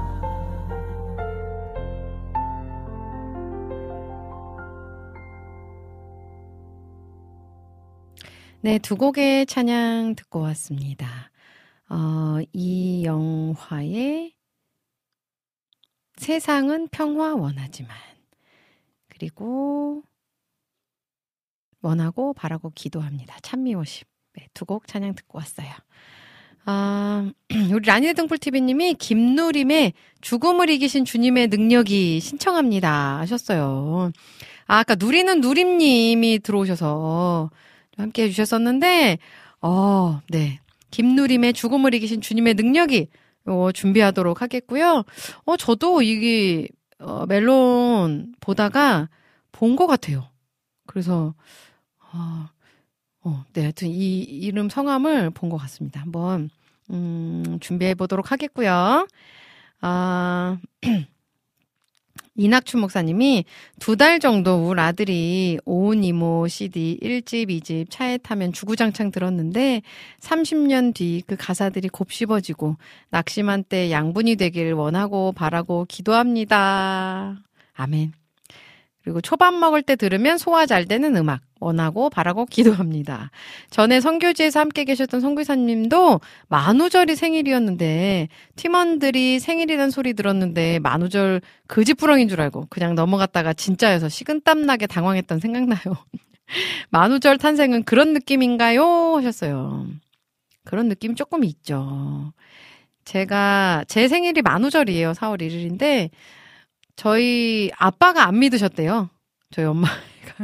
네, 두 곡의 찬양 듣고 왔습니다. 어, 이영화의 세상은 평화 원하지만, 그리고 원하고 바라고 기도합니다. 찬미워십. 네, 두 곡 찬양 듣고 왔어요. 아, 우리 라니네 등불티비님이 김누림의 죽음을 이기신 주님의 능력이 신청합니다 하셨어요. 아, 아까 누리는 누림님이 들어오셔서 함께 해주셨었는데, 어, 네. 김누림의 죽음을 이기신 주님의 능력이 어, 준비하도록 하겠고요. 어, 저도 이게 어, 멜론 보다가 본 것 같아요. 그래서 어, 어, 네, 하여튼 이 이름 성함을 본 것 같습니다. 한번 음, 준비해 보도록 하겠고요. 아, 이낙춘 목사님이 두 달 정도 우리 아들이 오은 이모 씨디 일 집, 이 집 차에 타면 주구장창 들었는데 삼십 년 뒤 그 가사들이 곱씹어지고 낙심한 때 양분이 되길 원하고 바라고 기도합니다. 아멘. 그리고 초밥 먹을 때 들으면 소화 잘 되는 음악 원하고 바라고 기도합니다. 전에 선교지에서 함께 계셨던 선교사님도 만우절이 생일이었는데 팀원들이 생일이란 소리 들었는데 만우절 거짓부렁인 줄 알고 그냥 넘어갔다가 진짜여서 식은땀 나게 당황했던 생각나요. 만우절 탄생은 그런 느낌인가요? 하셨어요. 그런 느낌 조금 있죠. 제가 제 생일이 만우절이에요. 사월 일일인데 저희 아빠가 안 믿으셨대요. 저희 엄마가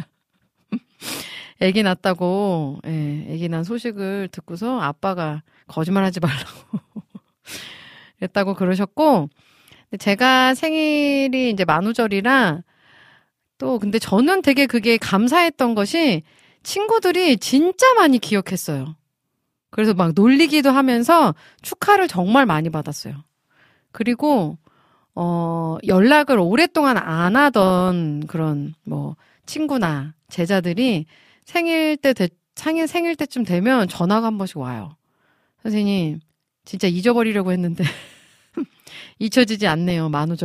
아기 낳았다고, 예, 아기 낳은 소식을 듣고서 아빠가 거짓말하지 말라고 그랬다고 그러셨고, 근데 제가 생일이 이제 만우절이라 또 근데 저는 되게 그게 감사했던 것이 친구들이 진짜 많이 기억했어요. 그래서 막 놀리기도 하면서 축하를 정말 많이 받았어요. 그리고 어, 연락을 오랫동안 안 하던 그런, 뭐, 친구나 제자들이 생일 때, 되, 생일, 생일 때쯤 되면 전화가 한 번씩 와요. 선생님, 진짜 잊어버리려고 했는데, 잊혀지지 않네요, 만우절.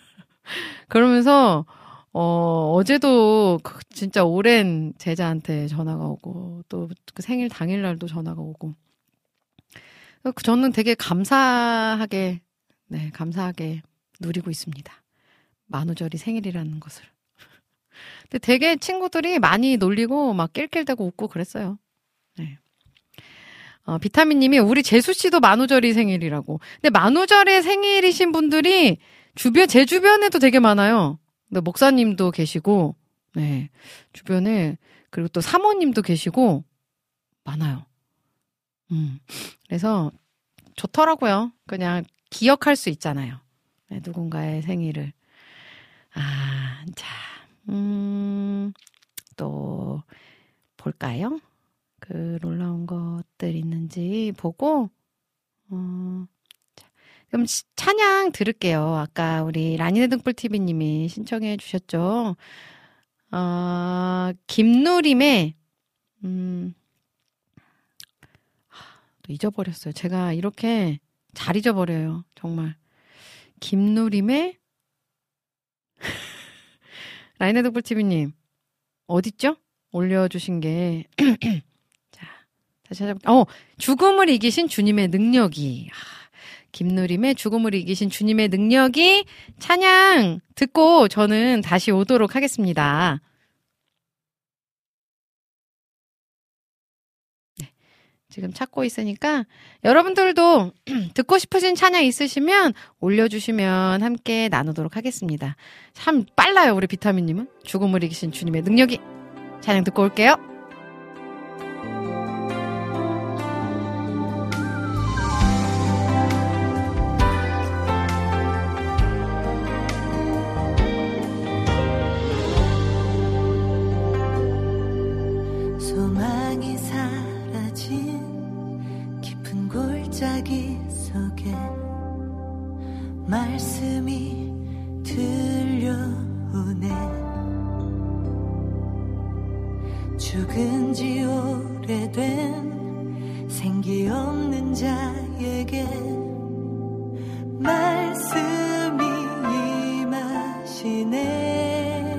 그러면서, 어, 어제도 진짜 오랜 제자한테 전화가 오고, 또 그 생일 당일날도 전화가 오고. 저는 되게 감사하게, 네, 감사하게 누리고 있습니다. 만우절이 생일이라는 것을. 근데 되게 친구들이 많이 놀리고 막 낄낄대고 웃고 그랬어요. 네. 어, 비타민님이 우리 재수씨도 만우절이 생일이라고. 근데 만우절에 생일이신 분들이 주변, 제 주변에도 되게 많아요. 근데 목사님도 계시고, 네. 주변에, 그리고 또 사모님도 계시고, 많아요. 음. 그래서 좋더라고요. 그냥 기억할 수 있잖아요. 네, 누군가의 생일을. 아, 자, 음, 또, 볼까요? 그, 놀라운 것들 있는지 보고, 어, 자, 그럼 찬양 들을게요. 아까 우리 라니네 등불티비님이 신청해 주셨죠. 어, 김누림의, 음, 또 잊어버렸어요. 제가 이렇게 잘 잊어버려요. 정말. 김누림의 라이네드불티비님 어딨죠? 올려주신 게, 자, 다시 찾아볼게요. 어, 죽음을 이기신 주님의 능력이. 아, 김누림의 죽음을 이기신 주님의 능력이 찬양 듣고 저는 다시 오도록 하겠습니다. 네, 지금 찾고 있으니까 여러분들도 듣고 싶으신 찬양 있으시면 올려주시면 함께 나누도록 하겠습니다. 참 빨라요, 우리 비타민님은. 죽음을 이기신 주님의 능력이. 찬양 듣고 올게요. 소망이 사라진 깊은 골짜기 속에 말씀이 들려오네. 죽은 지 오래된 생기 없는 자에게 말씀이 임하시네.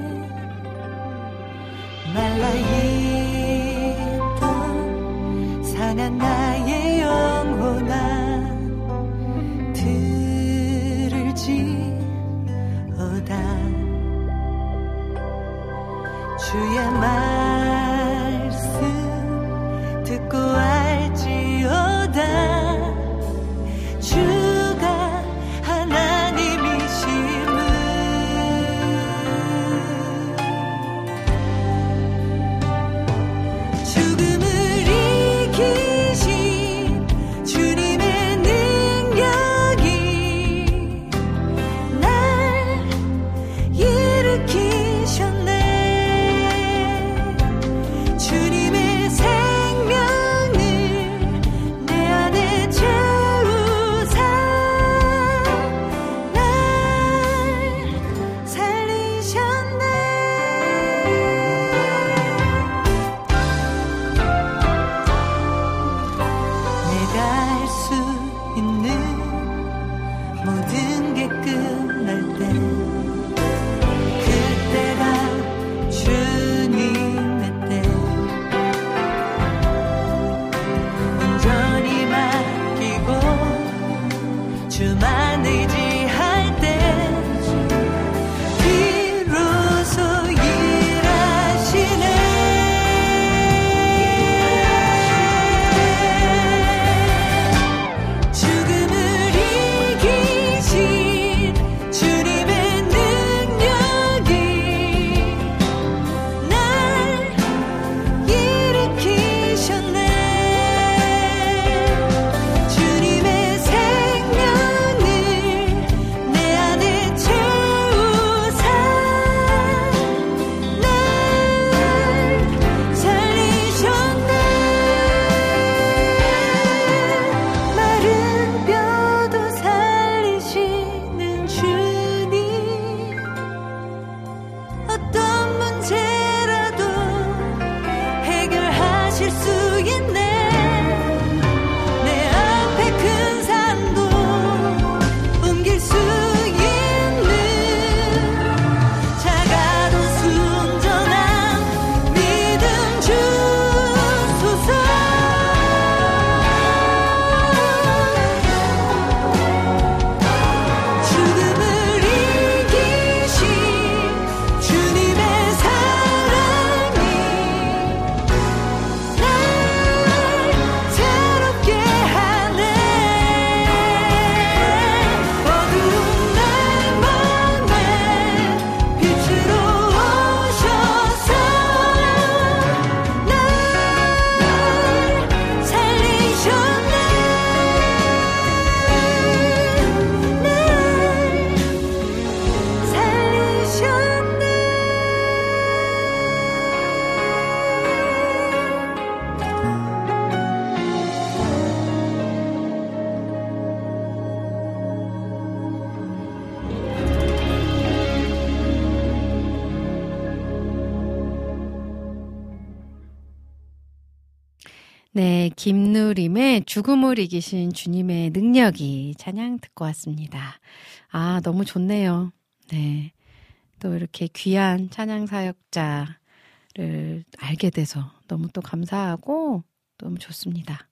말라있던 상한 나의 영혼아 들을지어다. 주의 말씀 듣고 알지어다. 주가 하나님이심을. 죽음을 이기신 주님의 능력이 날 일으키셨네. 주님의 생명을 내 안에 채우사 날 살리셨네. 내가 할 수 있는 모든 게 끝날 때 그때가 주님의 때. 온전히 맡기고 주만 의지할 때 비로소 일하시네. 죽음을 이기신 주님의 능력이 날 일으키셨네. 주님의 생명을 내 안에 채우사 날 살리셨네. 마른 뼈도 살리시는 주님. 어떤 문제라도 해결하실 수 있네. 내 앞에 큰 산도 옮길 수 있는 작아도 순전한 믿음 주소서. 죽음을 이기신 주님의 사랑이 날 새롭게 하네. 어두운 날 맘에 빛으로 오셔서 날 살리셨네. 날 살리셨네. 네, 김누림의 죽음을 이기신 주님의 능력이 찬양 듣고 왔습니다. 아, 너무 좋네요. 네. 또 이렇게 귀한 찬양 사역자 알게 돼서 너무 또 감사하고 너무 좋습니다.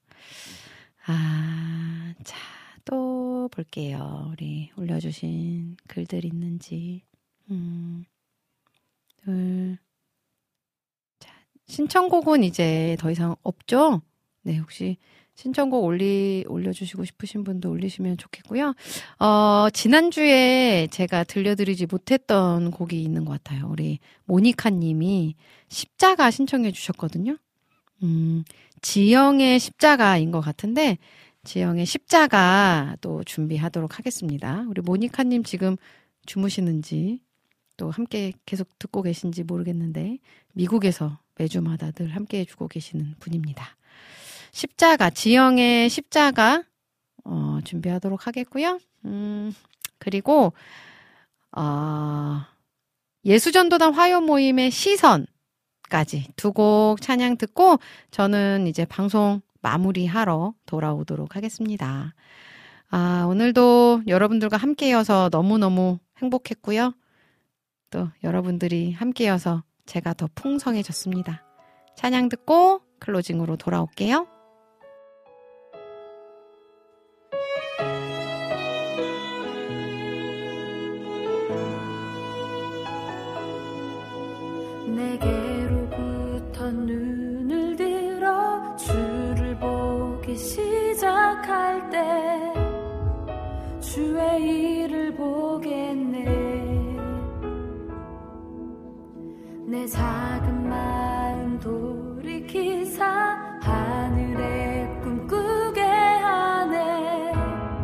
아, 자, 또 볼게요. 우리 올려주신 글들 있는지. 음, 둘. 자, 신청곡은 이제 더 이상 없죠? 네, 혹시 신청곡 올리, 올려주시고 싶으신 분도 올리시면 좋겠고요. 어, 지난주에 제가 들려드리지 못했던 곡이 있는 것 같아요. 우리 모니카 님이 십자가 신청해 주셨거든요. 음, 지영의 십자가인 것 같은데, 지영의 십자가 또 준비하도록 하겠습니다. 우리 모니카 님 지금 주무시는지, 또 함께 계속 듣고 계신지 모르겠는데, 미국에서 매주마다 늘 함께 해주고 계시는 분입니다. 십자가, 지영의 십자가, 어, 준비하도록 하겠고요. 음, 그리고, 어, 예수전도단 화요 모임의 시선까지 두 곡 찬양 듣고 저는 이제 방송 마무리하러 돌아오도록 하겠습니다. 아, 오늘도 여러분들과 함께여서 너무너무 행복했고요. 또 여러분들이 함께여서 제가 더 풍성해졌습니다. 찬양 듣고 클로징으로 돌아올게요. 내게로부터 눈을 들어 주를 보기 시작할 때 주의 일을 보겠네. 내 작은 마음 돌이키사 하늘에 꿈꾸게 하네.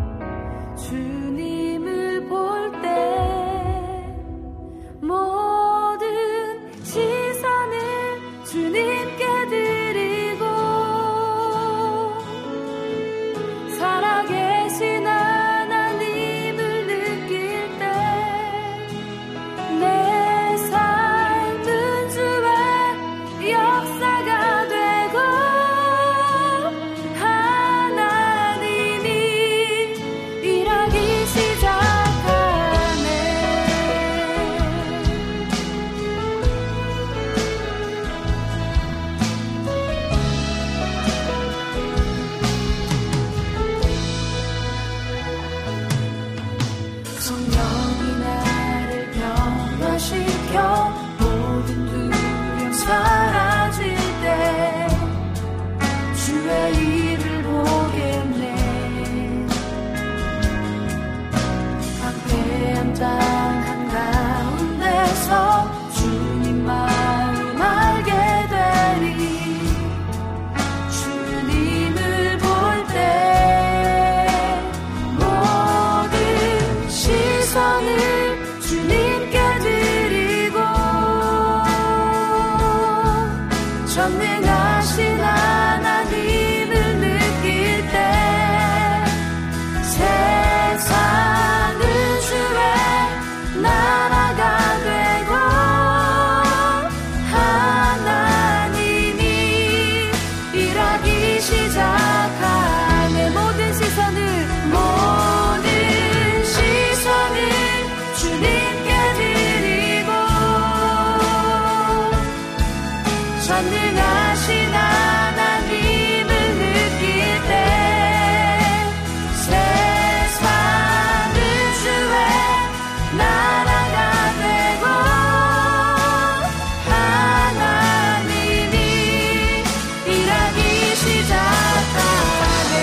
주님을 볼 때 모든 시선을 주님께 드리고 살아계신 하나님을 느낄 때 내 삶은 주의 역사가 되고 하나님이 일하기 시작하네. 성령이 나를 변화시켜 모든 두려움 사라질 때 주의 일을 보겠네. 황폐한 땅 한가운데서 주님 마음 알게 되리. 주님을 볼 때 모든 시선을 주님께 드리고 전능하신 하나님을 느낄 때 세상은 주의 나라가 되고 하나님이 일하기 시작하네. 모든 시선을 모든 시선을 주님께 드리고 전능하신 하나님을 느낄 때 세상은 주의 나라가 되고 하나님이 일하기 시작하네.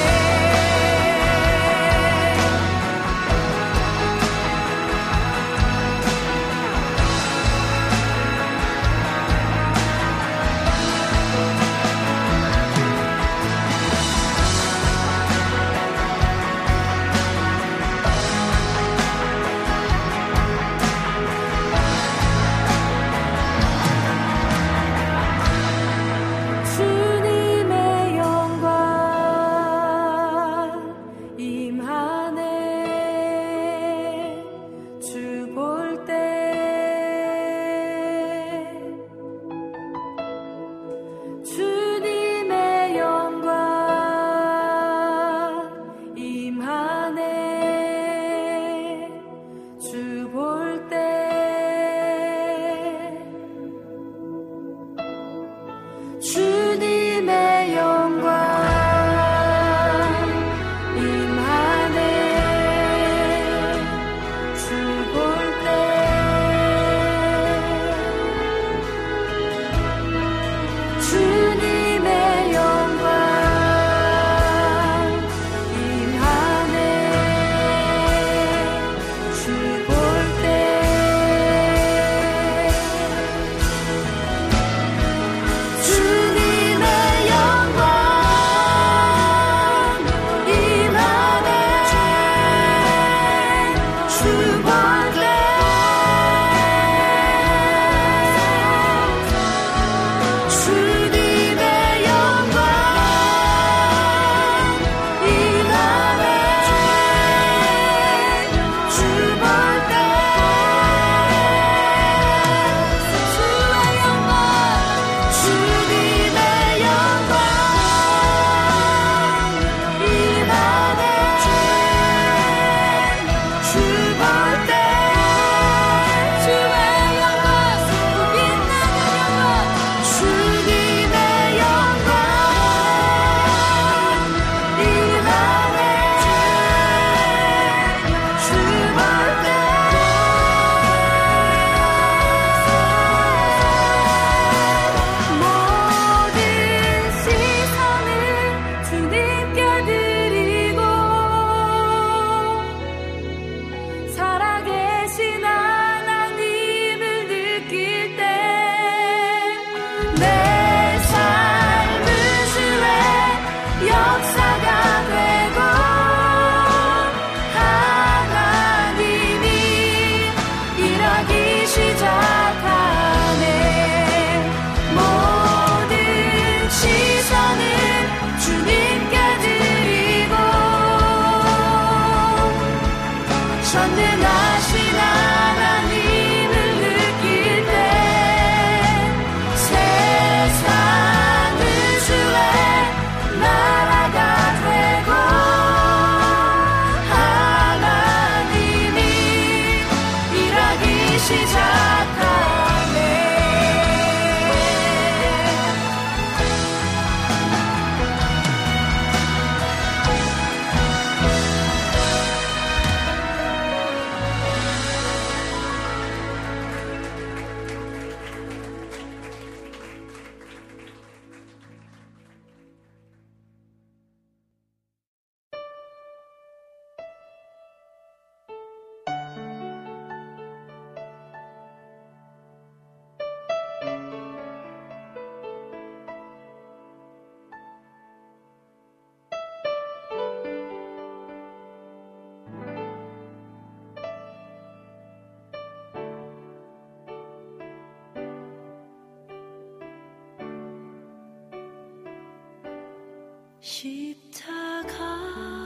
십자가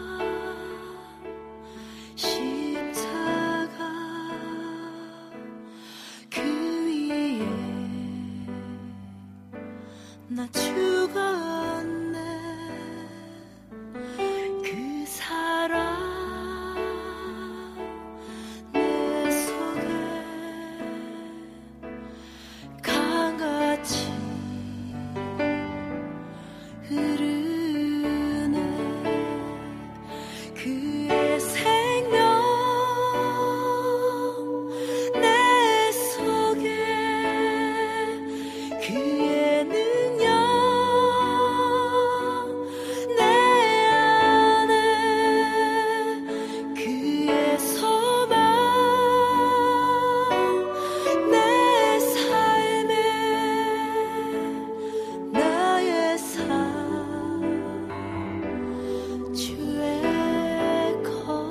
십자가 그 위에 나 죽었네. 그 사랑 내 속에 강같이 흐르네. 그의 생명 내 속에 그의 능력 내 안에 그의 소망 내 삶에 나의 삶 주의 것.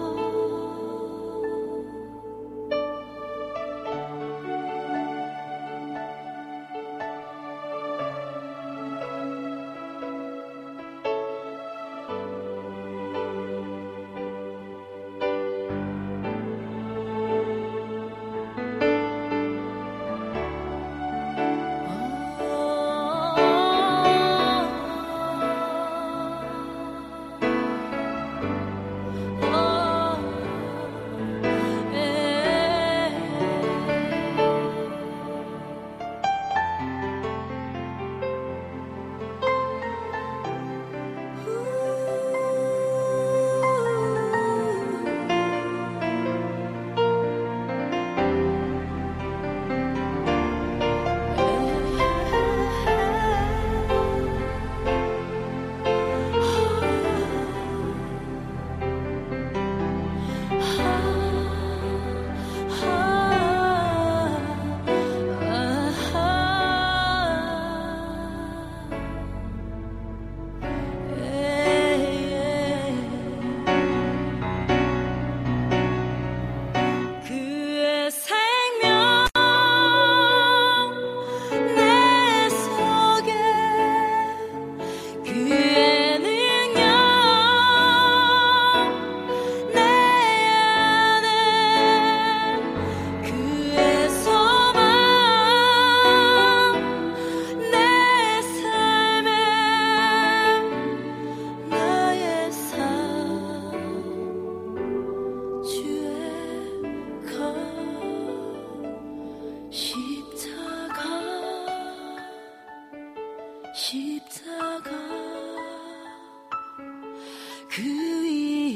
그의 생명 내 속에 그의 능력 내 안에 그의 소망 내 삶에 나의 삶 주의 것. 십자가 십자가 그 위에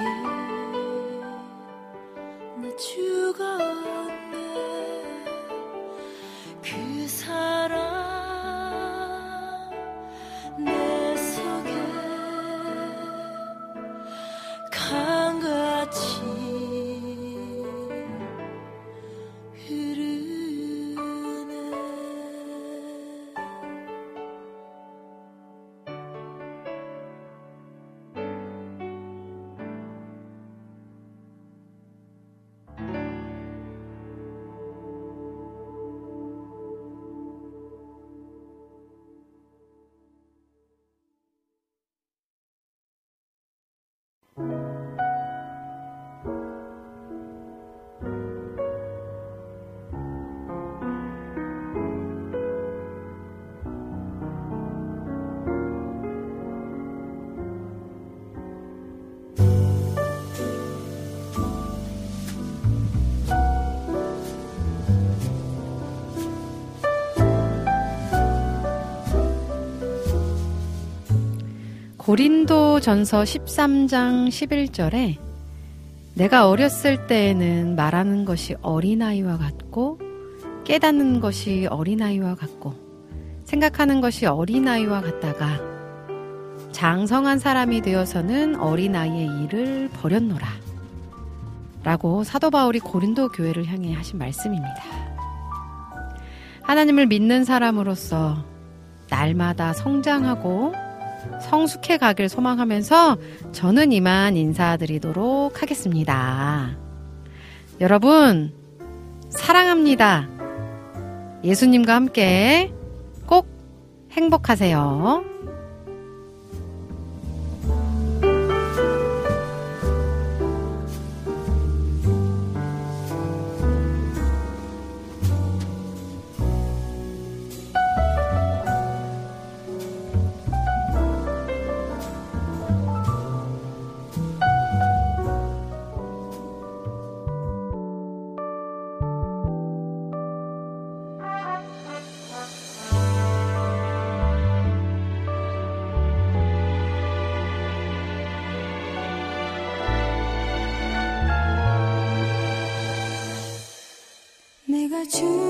나 죽었네. 그 사랑 내 속에 강같이 흐르네. 고린도전서 십삼 장 십일 절에 내가 어렸을 때에는 말하는 것이 어린아이와 같고 깨닫는 것이 어린아이와 같고 생각하는 것이 어린아이와 같다가 장성한 사람이 되어서는 어린아이의 일을 버렸노라 라고 사도 바울이 고린도 교회를 향해 하신 말씀입니다. 하나님을 믿는 사람으로서 날마다 성장하고 성숙해 가길 소망하면서 저는 이만 인사드리도록 하겠습니다. 여러분, 사랑합니다. 예수님과 함께 꼭 행복하세요. 주